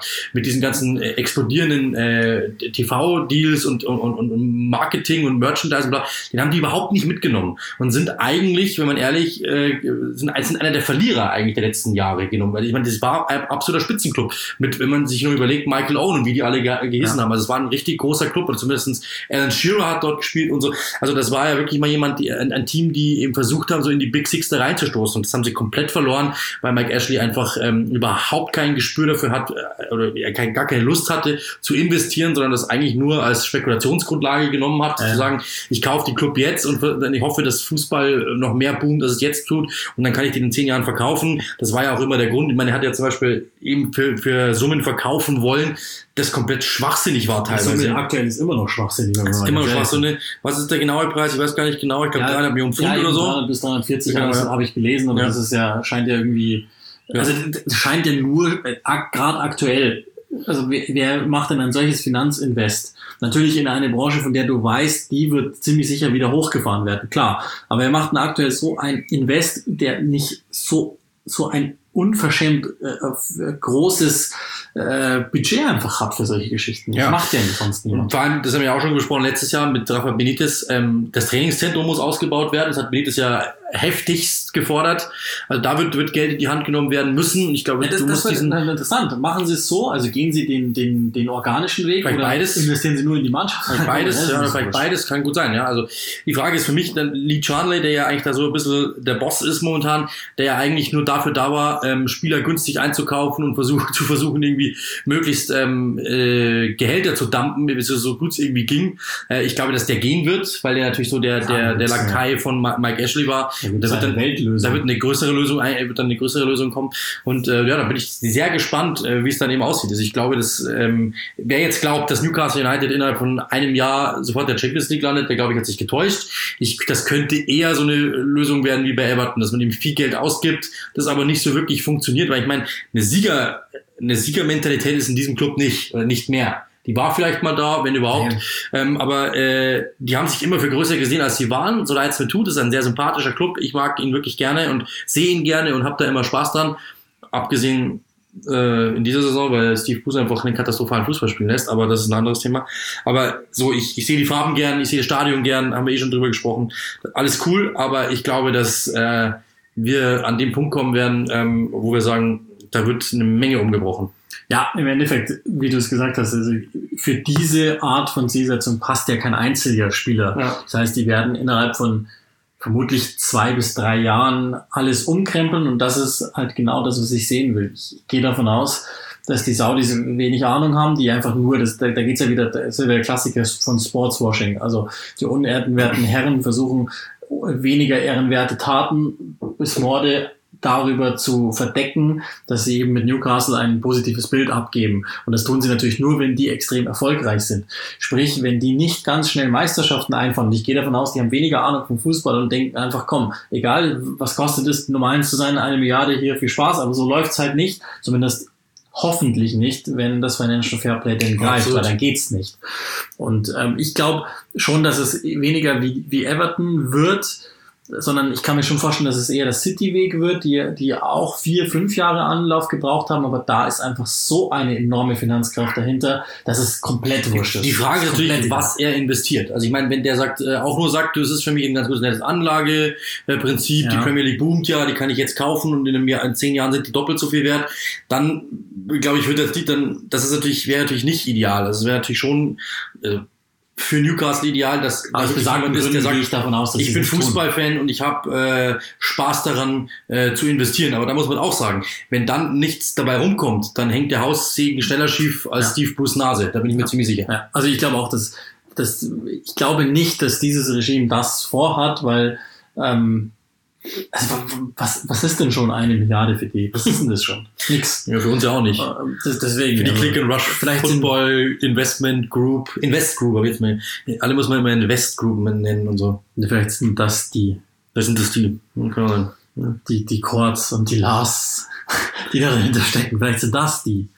mit diesen ganzen äh, explodierenden äh, T V-Deals und, und, und, und Marketing und Merchandise, bla, den haben die überhaupt nicht mitgenommen und sind eigentlich, wenn man ehrlich, äh, sind, sind einer der Verlierer eigentlich der letzten Jahre genommen, weil ich meine, das war ein absoluter Spitzenclub, mit, wenn man sich nur überlegt, Michael Owen und wie die alle ge- gehießen ja. haben, also es war ein richtig großer Club, oder zumindest Alan Shearer hat dort gespielt und so, also das war ja wirklich mal jemand, die, ein, ein Team, die eben versucht haben, so in die Big Six da reinzustoßen, und das haben sie komplett verloren, weil Mike Ashley einfach ähm, überhaupt kein Gespür dafür hat, äh, oder er kein, gar keine Lust hatte zu investieren, sondern das eigentlich nur als Spekulationsgrundlage genommen hat, ja. zu sagen, ich kaufe die Club jetzt und ich hoffe, dass Fußball noch mehr boomt, als es jetzt tut, und dann kann ich den in zehn Jahren verkaufen. Das war ja auch immer der Grund. Ich meine, er hat ja zum Beispiel eben für, für Summen verkaufen wollen, das komplett schwachsinnig war teilweise. Also aktuell ist immer noch schwachsinnig. Das ist immer noch schwachsinnig. Was ist der genaue Preis? Ich weiß gar nicht genau. Ich glaube ja, dreihundert Millionen Pfund ja, oder so. dreihundert bis dreihundertvierzig genau, ja. habe ich gelesen. Aber ja. das ist ja, scheint ja irgendwie, ja. also das scheint ja nur, äh, gerade aktuell, also wer, wer macht denn ein solches Finanzinvest? Natürlich in eine Branche, von der du weißt, die wird ziemlich sicher wieder hochgefahren werden, klar. Aber er macht aktuell so ein Invest, der nicht so, so ein unverschämt äh, großes äh, Budget einfach hat für solche Geschichten. Das ja. macht ja nicht sonst niemand. Vor allem, das haben wir auch schon gesprochen letztes Jahr mit Rafa Benitez, ähm, das Trainingszentrum muss ausgebaut werden. Das hat Benitez ja heftigst gefordert. Also da wird, wird Geld in die Hand genommen werden müssen. Ich glaube, ja, das, du das musst diesen... interessant. Machen Sie es so, also gehen Sie den, den, den organischen Weg vielleicht oder beides, investieren Sie nur in die Mannschaft? Vielleicht beides, ja, vielleicht beides kann gut sein. Ja, also die Frage ist für mich, dann Lee Charnley, der ja eigentlich da so ein bisschen der Boss ist momentan, der ja eigentlich nur dafür da war, ähm, Spieler günstig einzukaufen und versucht, zu versuchen, irgendwie möglichst ähm, äh, Gehälter zu dumpen, so gut es irgendwie ging. Äh, ich glaube, dass der gehen wird, weil der natürlich so der, der, der Lakai von Mike Ashley war. Da wird dann Weltlösung. Da wird eine größere Lösung, wird dann eine größere Lösung kommen. Und äh, ja, da bin ich sehr gespannt, äh, wie es dann eben aussieht. Also ich glaube, dass ähm, wer jetzt glaubt, dass Newcastle United innerhalb von einem Jahr sofort der Champions League landet, der glaube ich hat sich getäuscht. Ich, das könnte eher so eine Lösung werden wie bei Everton, dass man ihm viel Geld ausgibt, das aber nicht so wirklich funktioniert, weil ich meine, eine Sieger, eine Siegermentalität ist in diesem Club nicht, oder nicht mehr. Die war vielleicht mal da, wenn überhaupt. Ja. Ähm, aber äh, die haben sich immer für größer gesehen, als sie waren. So leid es mir tut, ist ein sehr sympathischer Club. Ich mag ihn wirklich gerne und sehe ihn gerne und habe da immer Spaß dran. Abgesehen äh, in dieser Saison, weil Steve Bruce einfach einen katastrophalen Fußball spielen lässt. Aber das ist ein anderes Thema. Aber so, ich, ich sehe die Farben gern, ich sehe das Stadion gern, haben wir eh schon drüber gesprochen. Alles cool, aber ich glaube, dass äh, wir an dem Punkt kommen werden, ähm, wo wir sagen, da wird eine Menge umgebrochen. Ja, im Endeffekt, wie du es gesagt hast, also für diese Art von Zielsetzung passt ja kein einziger Spieler. Ja. Das heißt, die werden innerhalb von vermutlich zwei bis drei Jahren alles umkrempeln und das ist halt genau das, was ich sehen will. Ich gehe davon aus, dass die Saudis wenig Ahnung haben, die einfach nur, das, da, da geht's ja wieder, das ist ja der Klassiker von Sportswashing. Also die unehrenwerten Herren versuchen, weniger ehrenwerte Taten bis Morde darüber zu verdecken, dass sie eben mit Newcastle ein positives Bild abgeben. Und das tun sie natürlich nur, wenn die extrem erfolgreich sind. Sprich, wenn die nicht ganz schnell Meisterschaften einfahren, und ich gehe davon aus, die haben weniger Ahnung vom Fußball und denken einfach, komm, egal, was kostet es, Nummer eins zu sein, eine Milliarde hier, viel Spaß, aber so läuft's halt nicht, zumindest hoffentlich nicht, wenn das Financial Fairplay denn greift, Absolut. Weil dann geht's nicht. Und ähm, ich glaube schon, dass es weniger wie, wie Everton wird, sondern ich kann mir schon vorstellen, dass es eher der City-Weg wird, die, die auch vier, fünf Jahre Anlauf gebraucht haben, aber da ist einfach so eine enorme Finanzkraft dahinter, dass es komplett wurscht ist. Die Frage ist natürlich, egal. Was er investiert. Also ich meine, wenn der sagt, äh, auch nur sagt, das ist für mich ein ganz gutes nettes Anlageprinzip, ja. Die Premier League boomt ja, die kann ich jetzt kaufen und in einem Jahr, in zehn Jahren sind die doppelt so viel wert, dann glaube ich, wird das Lied dann, das ist natürlich, wäre natürlich nicht ideal. Das wäre natürlich schon äh, für Newcastle ideal, dass also ich jemand ist, der sagt, ich davon aus, dass ich bin Fußballfan und ich habe äh, Spaß daran äh, zu investieren. Aber da muss man auch sagen, wenn dann nichts dabei rumkommt, dann hängt der Haussegen schneller schief als ja. Steve Bruce Nase. Da bin ich mir ja. ziemlich sicher. Ja. Also ich glaube auch, dass, dass ich glaube nicht, dass dieses Regime das vorhat, weil ähm, also was, was ist denn schon eine Milliarde für die? Was ist denn das schon? Nix. Ja, für uns ja auch nicht. Das, deswegen. Für die Click and Rush vielleicht Football Investment Group, Invest Group, aber jetzt mal, alle muss man immer Invest Group nennen und so. Vielleicht sind das die. Das sind das die. Okay. Die, die Chords und die Lars, die da dahinter stecken. Vielleicht sind das die.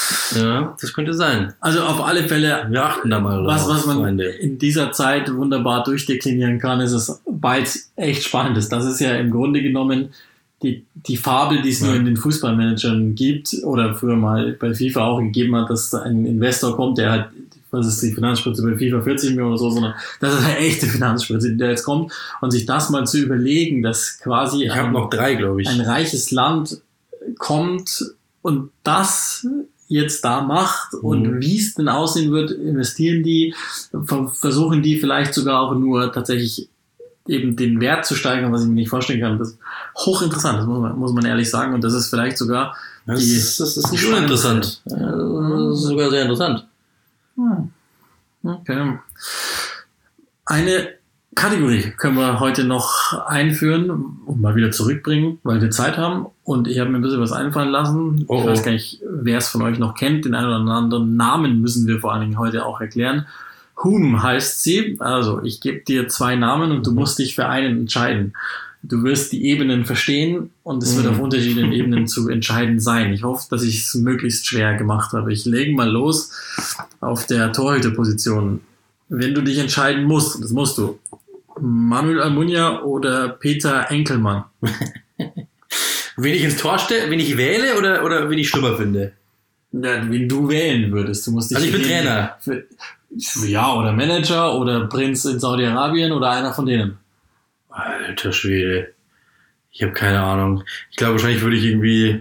Ja, das könnte sein. Also auf alle Fälle. Wir achten da mal was, was man Freunde. In dieser Zeit wunderbar durchdeklinieren kann, ist es, weil es echt spannend ist. Das ist ja im Grunde genommen die, die Fabel, die es Ja. nur in den Fußballmanagern gibt oder früher mal bei FIFA auch gegeben hat, dass ein Investor kommt, der halt, was ist die Finanzspritze bei FIFA vierzig Millionen oder so, sondern das ist eine echte Finanzspritze, die da jetzt kommt und sich das mal zu überlegen, dass quasi Ich habe ein, noch drei, glaube ich. ein reiches Land kommt und das jetzt da macht und Mhm. wie es denn aussehen wird, investieren die, ver- versuchen die vielleicht sogar auch nur tatsächlich eben den Wert zu steigern, was ich mir nicht vorstellen kann. Das ist hochinteressant, das muss man, muss man ehrlich sagen. Und das ist vielleicht sogar Das die, ist, das ist nicht die uninteressant. spannendste. Ja, das ist sogar sehr interessant. Hm. Okay. Eine Kategorie können wir heute noch einführen und mal wieder zurückbringen, weil wir Zeit haben. Und ich habe mir ein bisschen was einfallen lassen. Oh, ich oh. weiß gar nicht, wer es von euch noch kennt. Den einen oder anderen Namen müssen wir vor allen Dingen heute auch erklären. Whom heißt sie? Also, ich gebe dir zwei Namen und du Mhm. musst dich für einen entscheiden. Du wirst die Ebenen verstehen und es wird Mhm. auf unterschiedlichen Ebenen zu entscheiden sein. Ich hoffe, dass ich es möglichst schwer gemacht habe. Ich lege mal los auf der Torhüterposition. Wenn du dich entscheiden musst, das musst du, Manuel Almunia oder Peter Enkelmann? Wen ich ins Tor stelle, wen ich wähle oder, oder wen ich schlimmer finde? Ja, wen du wählen würdest. Du musst dich Also ich bin für den- Trainer. Für, ja, oder Manager oder Prinz in Saudi-Arabien oder einer von denen. Alter Schwede. Ich habe keine Ahnung. Ich glaube, wahrscheinlich würde ich irgendwie...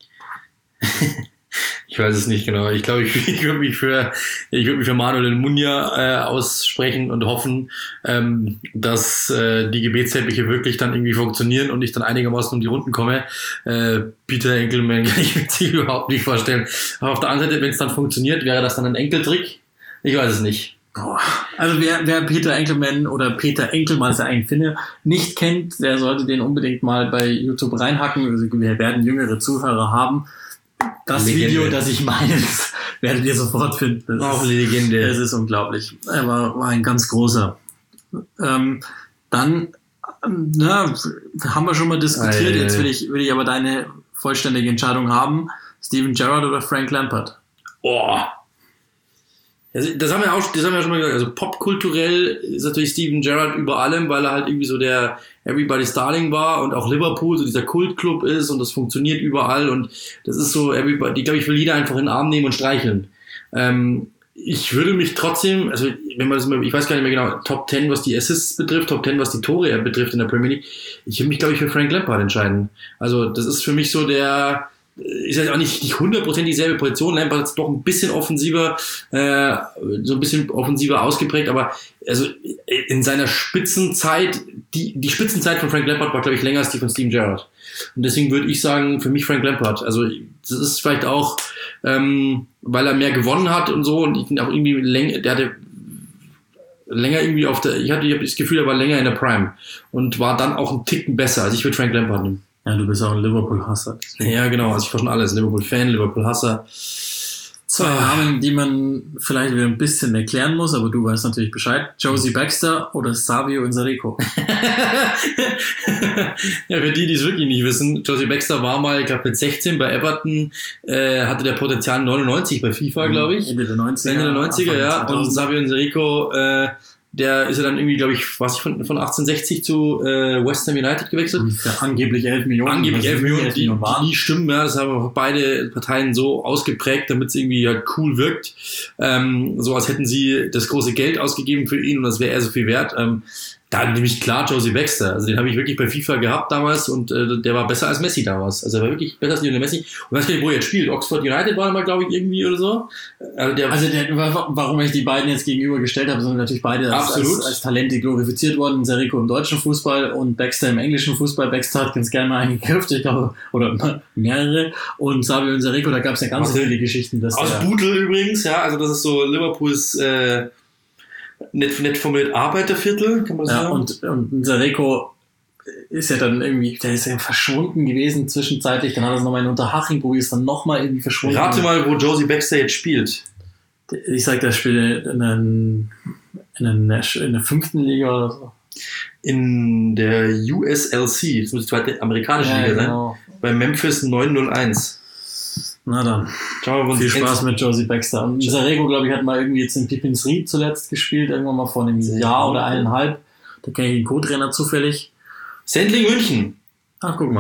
ich weiß es nicht genau. Ich glaube, ich, ich würde mich für ich würde mich für Manuel Almunia äh, aussprechen und hoffen, ähm, dass äh, die Gebetsteppiche wirklich dann irgendwie funktionieren und ich dann einigermaßen um die Runden komme. Äh, Peter Enkelmann kann ich mir sich überhaupt nicht vorstellen. Aber auf der anderen Seite, wenn es dann funktioniert, wäre das dann ein Enkeltrick? Ich weiß es nicht. Boah. Also wer, wer Peter Enkelmann oder Peter Enkelmann, ist ja eigentlich Finne, nicht kennt, der sollte den unbedingt mal bei YouTube reinhacken. Also wir werden jüngere Zuhörer haben. Das Legende. Video, das ich meine, das werdet ihr sofort finden. Das Auch ist, Legende. das ist unglaublich. Er war, war ein ganz großer. Ähm, dann, ähm, na, haben wir schon mal diskutiert. Ei, ei, ei. Jetzt will ich, will ich aber deine vollständige Entscheidung haben. Steven Gerrard oder Frank Lampard? Oh. Also, das haben wir auch, das haben wir ja schon mal gesagt. Also popkulturell ist natürlich Steven Gerrard über allem, weil er halt irgendwie so der Everybody's Darling war und auch Liverpool so dieser Kultclub ist und das funktioniert überall und das ist so Everybody, ich glaube, ich will jeder einfach in den Arm nehmen und streicheln. Ähm, ich würde mich trotzdem, also wenn man das mal, ich weiß gar nicht mehr genau, Top zehn, was die Assists betrifft, Top zehn, was die Tore betrifft in der Premier League, ich würde mich, glaube ich, für Frank Lampard entscheiden. Also das ist für mich so der, ist halt auch nicht nicht hundertprozentig dieselbe Position. Lampard ist doch ein bisschen offensiver, äh, so ein bisschen offensiver ausgeprägt, aber also in seiner Spitzenzeit, die die Spitzenzeit von Frank Lampard war, glaube ich, länger als die von Steven Gerrard. Und deswegen würde ich sagen, für mich Frank Lampard. Also das ist vielleicht auch, ähm, weil er mehr gewonnen hat und so und ich ihn auch irgendwie länger, der hatte länger irgendwie auf der, ich hatte ich hab das Gefühl, er war länger in der Prime und war dann auch ein Ticken besser. Also ich würde Frank Lampard nehmen. Ja, du bist auch ein Liverpool-Hasser. Ja, genau. Also ich war schon alles. Liverpool-Fan, Liverpool-Hasser. Zwei Namen, die man vielleicht wieder ein bisschen erklären muss, aber du weißt natürlich Bescheid. Josie Baxter oder Savio Insarico? Ja, für die, die es wirklich nicht wissen, Josie Baxter war mal, ich glaube mit sechzehn bei Everton, äh, hatte der Potenzial neunundneunzig bei FIFA, glaube ich. Ende der neunziger. Ende der neunziger, Anfang ja. Und zweitausend. Savio Insarico, äh, der ist ja dann irgendwie, glaube ich, was ich von, von achtzehnhundertsechzig zu äh, West Ham United gewechselt. Für angeblich elf Millionen. Angeblich Also elf Millionen, die, waren. die nie stimmen, ja, das haben auch beide Parteien so ausgeprägt, damit es irgendwie halt cool wirkt. Ähm, so als hätten sie das große Geld ausgegeben für ihn und das wäre er so viel wert. Ähm, da nehme ich klar Josie Baxter. Also den habe ich wirklich bei FIFA gehabt damals und äh, der war besser als Messi damals. Also er war wirklich besser als Lionel Messi. Und weiß gar nicht, wo er jetzt spielt. Oxford United war er mal, glaube ich, irgendwie oder so. Also der, Also der, warum ich die beiden jetzt gegenübergestellt habe, sind natürlich beide als, Absolut. als, als Talente glorifiziert worden. Insarico im deutschen Fußball und Baxter im englischen Fußball. Baxter hat ganz gerne mal eingekauft, ich glaube, oder mehrere. Und Savio Insarico, da gab es ja ganz Aus- viele Geschichten. Dass aus der, Bootle übrigens, ja. Also das ist so Liverpools äh, nett, nett formuliert Arbeiterviertel, kann man ja, sagen. und, und Insarico ist ja dann irgendwie, der ist ja verschwunden gewesen zwischenzeitlich. Dann hat er es nochmal in Unterhaching, ist dann nochmal irgendwie verschwunden. Rate mal, wo Josie Baxter jetzt spielt. Ich sag, der spielt in, einen, in, einer, in der fünften Liga oder so. In der U S L C, das muss die zweite amerikanische Liga sein, genau. bei Memphis neun null eins. Na dann. Schauen wir mal, Viel Spaß mit Josie Baxter. Und Insarico, glaube ich, hat mal irgendwie jetzt in Pippins Ried zuletzt gespielt, irgendwann mal vor einem Sehr Jahr gut. oder eineinhalb. Da kenne ich den Co-Trainer zufällig. Sendling München. Ach, guck mal.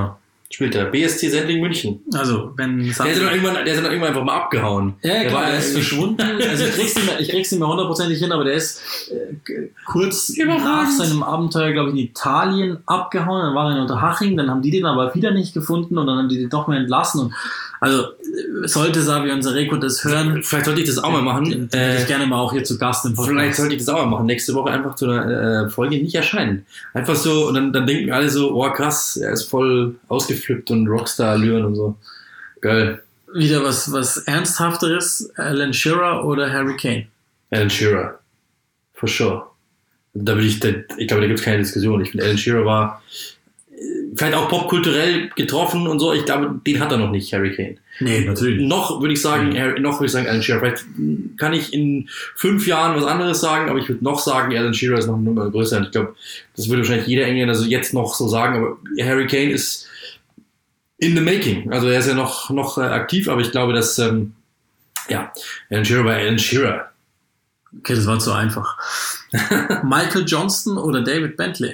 spielt der B S C Sendling München. Also, wenn... Der ist, dann irgendwann, der ist dann irgendwann einfach mal abgehauen. Ja, der klar, war der ist verschwunden. Also ich krieg's nicht mehr, ich krieg's nicht mehr hundertprozentig hin, aber der ist äh, kurz nach seinem Abenteuer, glaube ich, in Italien abgehauen. Dann war er in Unterhaching, dann haben die den aber wieder nicht gefunden und dann haben die den doch mehr entlassen. Und also sollte Xavi und Sareko das hören... Vielleicht sollte ich das auch mal machen. Den, den hätte ich gerne mal auch hier zu Gast im Podcast. Vielleicht sollte ich das auch mal machen. Nächste Woche einfach zu einer äh, Folge nicht erscheinen. Einfach so, und dann, dann denken alle so, oh krass, er ist voll ausgeflippt und Rockstar-Allüren und so. Geil. Wieder was, was Ernsthafteres, Alan Shearer oder Harry Kane? Alan Shearer. For sure. Da will ich, da, ich glaube, da gibt es keine Diskussion. Ich finde, Alan Shearer war vielleicht auch popkulturell getroffen und so. Ich glaube, den hat er noch nicht, Harry Kane. Nee, natürlich. Noch würde ich sagen, Mhm. Harry, noch würde ich sagen, Alan Shearer. Vielleicht kann ich in fünf Jahren was anderes sagen, aber ich würde noch sagen, Alan Shearer ist noch eine Nummer größer. Und ich glaube, das würde wahrscheinlich jeder Engländer so jetzt noch so sagen, aber Harry Kane ist in the making. Also er ist ja noch, noch äh, aktiv, aber ich glaube, dass, ähm, ja, Alan Shearer bei Alan Shearer. Okay, das war zu einfach. Michael Johnston oder David Bentley?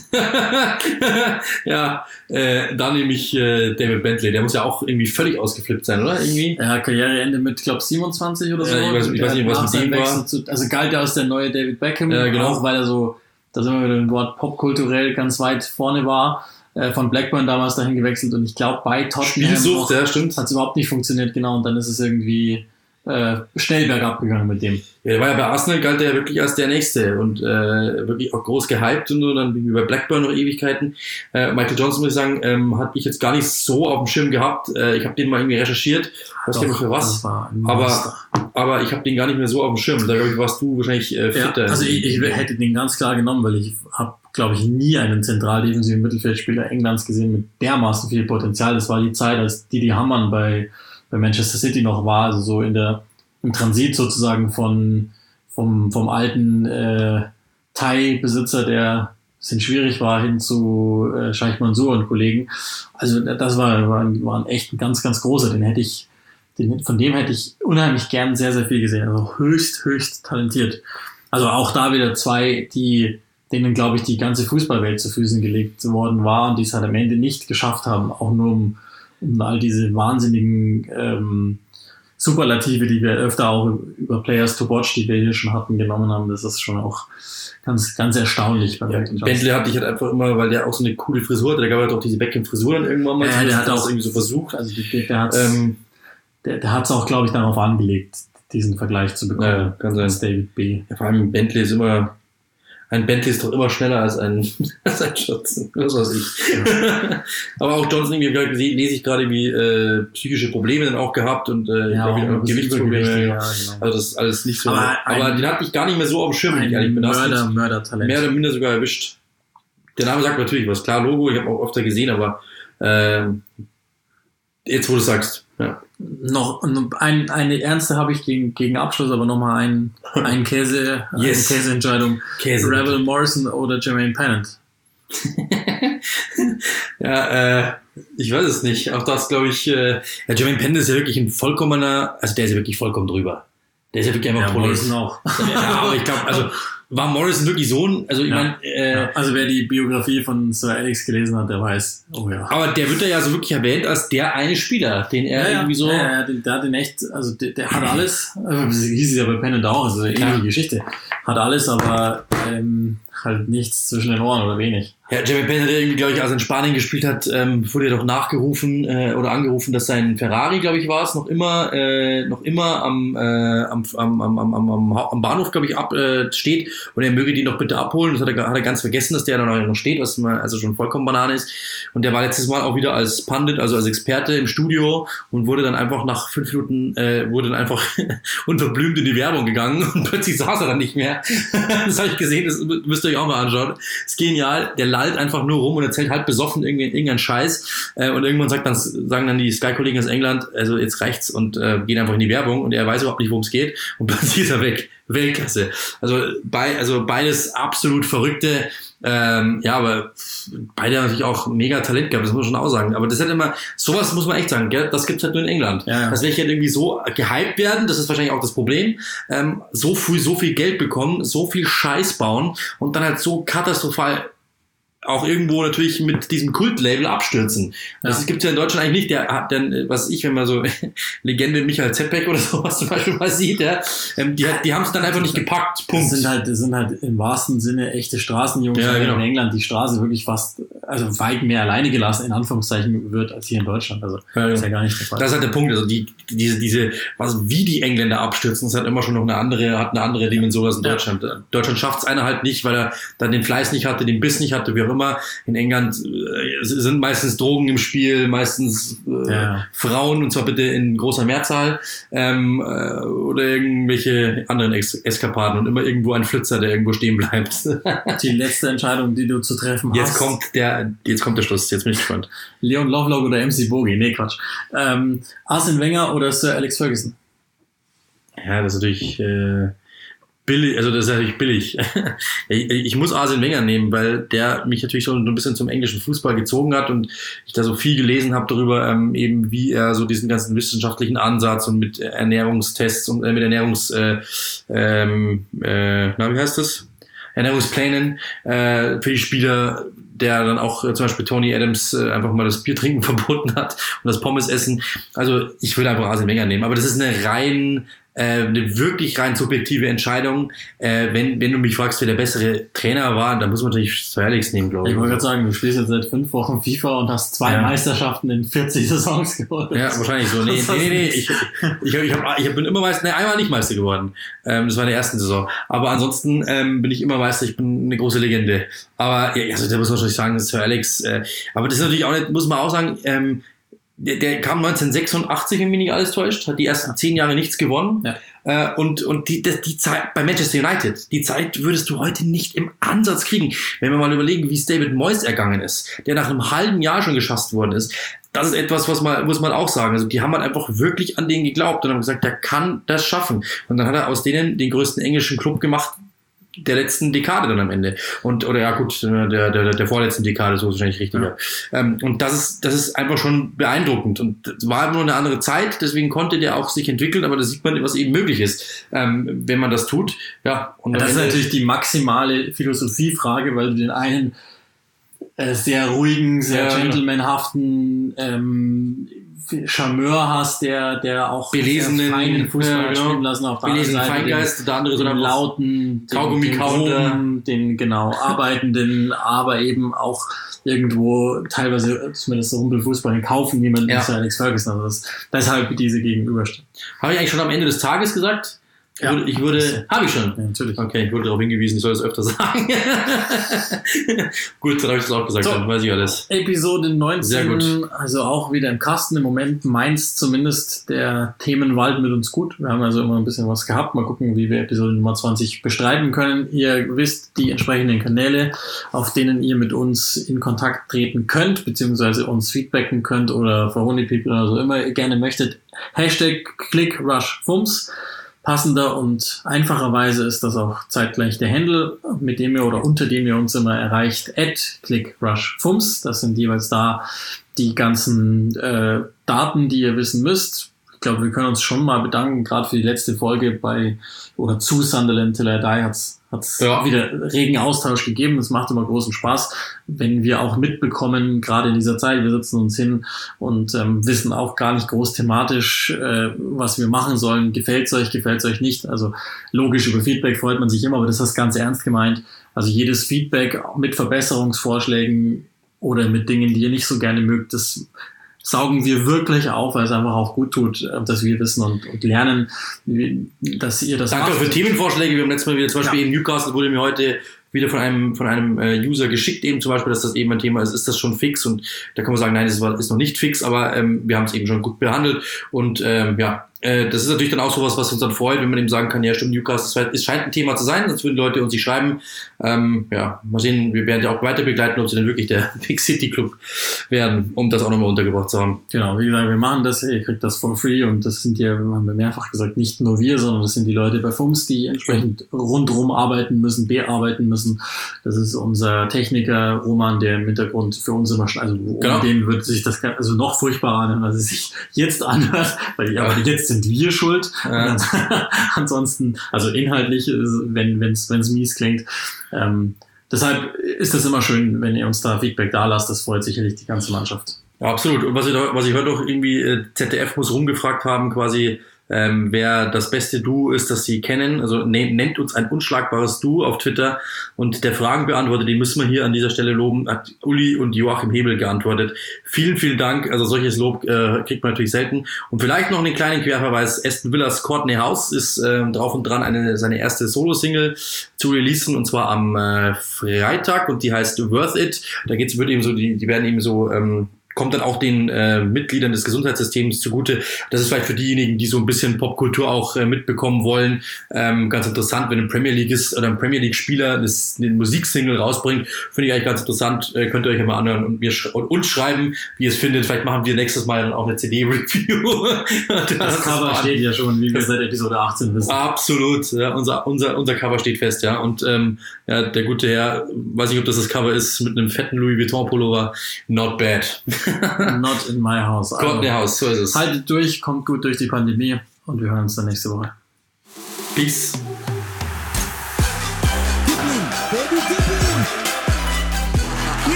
ja, äh, da nehme ich äh, David Bentley. Der muss ja auch irgendwie völlig ausgeflippt sein, oder? Irgendwie? Ja, Karriereende mit, glaube siebenundzwanzig oder so. Ja, ich weiß, ich weiß nicht, was mit dem war. Zu, also galt er als der neue David Beckham, Ja, genau. auch weil er so, da sind wir wieder im Wort popkulturell ganz weit vorne war. Äh, von Blackburn damals dahin gewechselt und ich glaube bei Tottenham Spielsucht, ja, stimmt. hat es überhaupt nicht funktioniert, genau. Und dann ist es irgendwie äh, schnell bergab gegangen mit dem. Ja, der war ja bei Arsenal, galt er ja wirklich als der Nächste und äh, wirklich auch groß gehypt und so, dann wie bei Blackburn noch Ewigkeiten. Äh, Michael Johnson, muss ich sagen, ähm, hat mich jetzt gar nicht so auf dem Schirm gehabt. Äh, ich habe den mal irgendwie recherchiert, weiß gar nicht für was, das war ein aber, Monster. aber ich habe den gar nicht mehr so auf dem Schirm. Da glaub ich, warst du wahrscheinlich äh, fitter. Ja, also ich, ich hätte den ganz klar genommen, weil ich habe, glaube ich, nie einen zentraldefensiven Mittelfeldspieler Englands gesehen mit dermaßen viel Potenzial. Das war die Zeit, als Didi Hamann bei, bei Manchester City noch war, also so in der im Transit sozusagen von vom, vom alten äh, Thai-Besitzer, der bisschen schwierig war, hin zu äh, Scheich Mansour und Kollegen. Also das war, war, ein, war ein echt ein ganz, ganz großer. Den hätte ich, den, von dem hätte ich unheimlich gern sehr, sehr viel gesehen. Also höchst, höchst talentiert. Also auch da wieder zwei, die denen, glaube ich, die ganze Fußballwelt zu Füßen gelegt worden war und die es halt am Ende nicht geschafft haben, auch nur um, um all diese wahnsinnigen ähm, Superlative, die wir öfter auch über Players to Watch, die wir hier schon hatten, genommen haben. Das ist schon auch ganz, ganz erstaunlich. Bei ja, Bentley hatte ich halt einfach immer, weil der auch so eine coole Frisur hatte, da gab es auch diese Beckham-Frisur dann irgendwann mal. Ja, der hat auch irgendwie so versucht. Also der, der hat es Ähm, der, der hat's auch, glaube ich, darauf angelegt, diesen Vergleich zu bekommen. Ja, kann sein. Als David B. ja, vor allem Bentley ist immer, ein Bentley ist doch immer schneller als ein, als ein Johnson. Das weiß ich. Ja. Aber auch Johnson, irgendwie, glaub ich, lese ich gerade, wie äh, psychische Probleme dann auch gehabt und äh, Ja, glaub ich, auch auch Gewichtsprobleme. Übergewicht, Ja. ja, genau. Also das ist alles nicht so. Aber Aber, ein- den hatte ich gar nicht mehr so auf dem Schirm, wenn ich ehrlich Ein bin. Das Mörder, ist Mördertalent. mehr oder minder sogar erwischt. Der Name sagt natürlich was. Klar, Logo, ich habe auch öfter gesehen, aber äh, jetzt, wo du sagst, ja. Noch ein, eine ernste habe ich gegen, gegen Abschluss, aber nochmal ein, ein Käse, Yes. eine Käseentscheidung. Käse. Rebel Morrison oder Jermaine Pennant? ja, äh, ich weiß es nicht. Auch das, glaube ich, äh, ja, Jermaine Pennant ist ja wirklich ein vollkommener, also der ist ja wirklich vollkommen drüber. Der ist ja wirklich einfach Ja, Prolet. Morrison auch. Ja, aber ich glaube, also war Morrison wirklich so ein, also ich Ja. meine, äh, Ja, also wer die Biografie von Sir Alex gelesen hat, der weiß, oh ja. aber der wird da ja so wirklich erwähnt als der eine Spieler, den er irgendwie so, Ja, ja, der, der hat den echt, also der, der hat alles, äh, das hieß es ja bei Pennant auch, also eine ähnliche Ja. Geschichte. Hat alles, aber ähm, halt nichts zwischen den Ohren oder wenig. ja, Jermaine Pennant, der irgendwie, glaube ich, als er in Spanien gespielt hat, ähm, wurde ja doch nachgerufen äh, oder angerufen, dass sein Ferrari, glaube ich, war es, noch immer, äh, noch immer am, äh, am, am, am, am, am, am Bahnhof, glaube ich, ab äh, steht und er möge den doch bitte abholen. Das hat er, hat er ganz vergessen, dass der da noch steht, was mal, also schon vollkommen Banane ist. Und der war letztes Mal auch wieder als Pundit, also als Experte im Studio und wurde dann einfach nach fünf Minuten, äh, wurde dann einfach unverblümt in die Werbung gegangen und plötzlich saß er dann nicht mehr. Das habe ich gesehen, das müsst ihr euch auch mal anschauen. Das ist genial. Der lallt einfach nur rum und erzählt halt besoffen irgendwie irgendeinen Scheiß. Äh, und irgendwann sagt dann, sagen dann die Sky-Kollegen aus England, also jetzt reicht's und äh, gehen einfach in die Werbung und er weiß überhaupt nicht, worum es geht und plötzlich ist er weg. Weltklasse. Also, bei, also beides absolut verrückte, ähm, ja, aber beide haben natürlich auch mega Talent gehabt, das muss man schon auch sagen. Aber das ist halt immer, sowas muss man echt sagen, gell? Das gibt's halt nur in England. Ja, ja. Dass welche halt irgendwie so gehypt werden, das ist wahrscheinlich auch das Problem, ähm, so früh so viel Geld bekommen, so viel Scheiß bauen und dann halt so katastrophal auch irgendwo natürlich mit diesem Kultlabel abstürzen. Das Ja. gibt's ja in Deutschland eigentlich nicht. Der hat dann, was weiß ich, wenn man so Legende Michael Zeppek oder sowas zum Beispiel mal sieht, ja, ähm, die, die haben es dann einfach nicht gepackt. Punkt. Das sind halt, das sind halt im wahrsten Sinne echte Straßenjungs, Ja, weil genau. in England die Straße wirklich fast, also weit mehr alleine gelassen, in Anführungszeichen, wird als hier in Deutschland. Also Ja, ist ja. ja gar nicht der Fall. Das ist halt der Punkt. Also die, diese, diese, was, wie die Engländer abstürzen, ist halt immer schon noch eine andere, hat eine andere Dimension als in Ja. Deutschland. Deutschland schafft es einer halt nicht, weil er dann den Fleiß nicht hatte, den Biss nicht hatte, wie auch immer. In England äh, sind meistens Drogen im Spiel, meistens äh, Ja. Frauen, und zwar bitte in großer Mehrzahl, ähm, äh, oder irgendwelche anderen Ex Eskapaden und immer irgendwo ein Flitzer, der irgendwo stehen bleibt. Die letzte Entscheidung, die du zu treffen Jetzt hast. kommt der, jetzt kommt der Schluss, jetzt bin ich gespannt. Leon Lovelock oder M C Bogie? Nee, Quatsch. Ähm, Arsene Wenger oder Sir Alex Ferguson? Ja, das ist natürlich äh, billig, also das ist natürlich billig. ich, ich muss Arsene Wenger nehmen, weil der mich natürlich schon so ein bisschen zum englischen Fußball gezogen hat und ich da so viel gelesen habe darüber, ähm, eben wie er so diesen ganzen wissenschaftlichen Ansatz und mit Ernährungstests und äh, mit Ernährungs äh, ähm, äh, na, wie heißt das? Ernährungsplänen äh, für die Spieler, der dann auch äh, zum Beispiel Tony Adams äh, einfach mal das Bier trinken verboten hat und das Pommes essen. Also ich würde einfach Arsene Wenger nehmen, aber das ist eine rein äh, eine wirklich rein subjektive Entscheidung. Äh, wenn wenn du mich fragst, wer der bessere Trainer war, dann muss man natürlich Sir Alex nehmen, glaube ich. Ich wollte gerade sagen, du spielst jetzt seit fünf Wochen FIFA und hast zwei Ja. Meisterschaften in vierzig Saisons geholt. Ja, wahrscheinlich so. Nee, Das nee, nee, nee. heißt Ich, ich, ich, hab, ich bin immer Meister, nee, einmal nicht Meister geworden. Ähm, das war in der ersten Saison. Aber ansonsten ähm, bin ich immer Meister, ich bin eine große Legende. Aber ja, also da muss man natürlich sagen, das ist Sir Alex. Äh, aber das ist natürlich auch nicht, muss man auch sagen, ähm, der, der kam neunzehnhundertsechsundachtzig, wenn mich nicht alles täuscht, hat die ersten zehn Jahre nichts gewonnen. Ja. Äh, und und die, das, die Zeit bei Manchester United, die Zeit würdest du heute nicht im Ansatz kriegen. Wenn wir mal überlegen, wie es David Moyes ergangen ist, der nach einem halben Jahr schon geschasst worden ist, das ist etwas, was man, muss man auch sagen. Also die haben halt einfach wirklich an den geglaubt und haben gesagt, der kann das schaffen. Und dann hat er aus denen den größten englischen Club gemacht der letzten Dekade dann am Ende. Und, oder ja gut, der, der, der vorletzten Dekade, so ist wahrscheinlich richtiger. Ja. Ähm, und das ist, das ist einfach schon beeindruckend. Und es war einfach nur eine andere Zeit, deswegen konnte der auch sich entwickeln, aber da sieht man, was eben möglich ist, ähm, wenn man das tut. Ja, und Ja, das ist Ende, natürlich die maximale Philosophiefrage, weil du den einen äh, sehr ruhigen, sehr Ja, gentlemanhaften ähm, Charmeur hast, der, der auch belesenen, sehr feinen Fußball ja, genau. spielen lassen, auf der belesenen anderen Seite Feingeist, der andere so den einfach lauten, den, Kaugummi den, kauender. groben, den genau arbeitenden, aber eben auch irgendwo teilweise zumindest so Rumpelfußball in kaufen, wie man Ja. Sir Alex Ferguson. Also das, deshalb diese Gegenüberstellung. habe ich eigentlich schon am Ende des Tages gesagt? Ich Ja. würde, ich würde habe ich schon. Ja, natürlich. Okay, ich wurde darauf hingewiesen, ich soll das öfter sagen. Gut, dann habe ich das auch gesagt, So. dann weiß ich alles. Episode neunzehn, Sehr gut. also auch wieder im Kasten. Im Moment meint zumindest der Themenwald mit uns gut. Wir haben also immer ein bisschen was gehabt. Mal gucken, wie wir Episode Nummer zwanzig bestreiten können. Ihr wisst die entsprechenden Kanäle, auf denen ihr mit uns in Kontakt treten könnt, beziehungsweise uns feedbacken könnt oder for Honey People oder so immer ihr gerne möchtet. Hashtag ClickRushFums. Passender und einfacherweise ist das auch zeitgleich der Handle, mit dem ihr oder unter dem ihr uns immer erreicht, at ClickRushFums. Das sind jeweils da die ganzen äh, Daten, die ihr wissen müsst. Ich glaube, wir können uns schon mal bedanken, gerade für die letzte Folge bei oder zu Sunderland Till I Die hat's hat's Ja. wieder regen Austausch gegeben. Es macht immer großen Spaß, wenn wir auch mitbekommen, gerade in dieser Zeit, wir sitzen uns hin und ähm, wissen auch gar nicht groß thematisch, äh, was wir machen sollen. Gefällt's euch, gefällt's euch nicht? Also logisch, über Feedback freut man sich immer, aber das ist ganz ernst gemeint. Also jedes Feedback mit Verbesserungsvorschlägen oder mit Dingen, die ihr nicht so gerne mögt, das saugen wir wirklich auf, weil es einfach auch gut tut, dass wir wissen und, und lernen, wie- dass ihr das Danke macht. für Themenvorschläge. Wir haben letztes Mal wieder zum Beispiel Ja. in Newcastle wurde mir heute wieder von einem von einem äh, User geschickt, eben zum Beispiel, dass das eben ein Thema ist, ist das schon fix? Und da kann man sagen, nein, das war- ist noch nicht fix, aber ähm, wir haben es eben schon gut behandelt. Und ähm, ja, äh, das ist natürlich dann auch sowas, was uns dann freut, wenn man eben sagen kann, ja stimmt, Newcastle, es scheint ein Thema zu sein, sonst würden Leute uns nicht schreiben. Ähm, ja, mal sehen, wir werden ja auch weiter begleiten, ob sie denn wirklich der Big City Club werden, um das auch nochmal untergebracht zu haben. Genau, wie gesagt, wir machen das, ihr kriegt das for free und das sind ja, haben wir mehrfach gesagt, nicht nur wir, sondern das sind die Leute bei F U M S, die entsprechend rundrum arbeiten müssen, bearbeiten müssen. Das ist unser Techniker Roman, der im Hintergrund für uns immer schon, also ohne Genau. den wird sich das also noch furchtbarer anhören, als es sich jetzt anhört, weil ja, aber jetzt sind wir schuld. Ja. Und ansonsten, also inhaltlich, ist, wenn wenn's wenn's mies klingt, ähm, deshalb ist es immer schön, wenn ihr uns da Feedback da lasst. Das freut sicherlich die ganze Mannschaft. Ja, absolut. Und was ich, was ich heute auch irgendwie, äh, Z D F muss rumgefragt haben, quasi, ähm, wer das beste Duo ist, das sie kennen. Also ne, nennt uns ein unschlagbares Duo auf Twitter. Und der Fragenbeantworter, die müssen wir hier an dieser Stelle loben, hat Uli und Joachim Hebel geantwortet. Vielen, vielen Dank. Also solches Lob äh, kriegt man natürlich selten. Und vielleicht noch einen kleinen Querverweis. Aston Villas Courtney House ist äh, drauf und dran, eine seine erste Solo-Single zu releasen, und zwar am äh, Freitag, und die heißt Worth It. Da geht's, wird eben so, die, die werden eben so, ähm, kommt dann auch den äh, Mitgliedern des Gesundheitssystems zugute. Das ist vielleicht für diejenigen, die so ein bisschen Popkultur auch äh, mitbekommen wollen, ähm, ganz interessant, wenn ein Premier League ist oder ein Premier League Spieler das, den Musiksingle rausbringt, finde ich eigentlich ganz interessant. Äh, könnt ihr euch ja mal anhören und mir sch- und uns schreiben, wie ihr es findet. Vielleicht machen wir nächstes Mal dann auch eine C D-Review. das, das Cover steht ja schon, wie wir seit Episode achtzehn wissen. Absolut, ja, unser unser unser Cover steht fest, ja. Und ähm, ja, der gute Herr, weiß nicht, ob das das Cover ist, mit einem fetten Louis Vuitton Pullover, not bad. Not in my house. Also, Courtney House, so ist es. Haltet durch, kommt gut durch die Pandemie, und wir hören uns dann nächste Woche. Peace.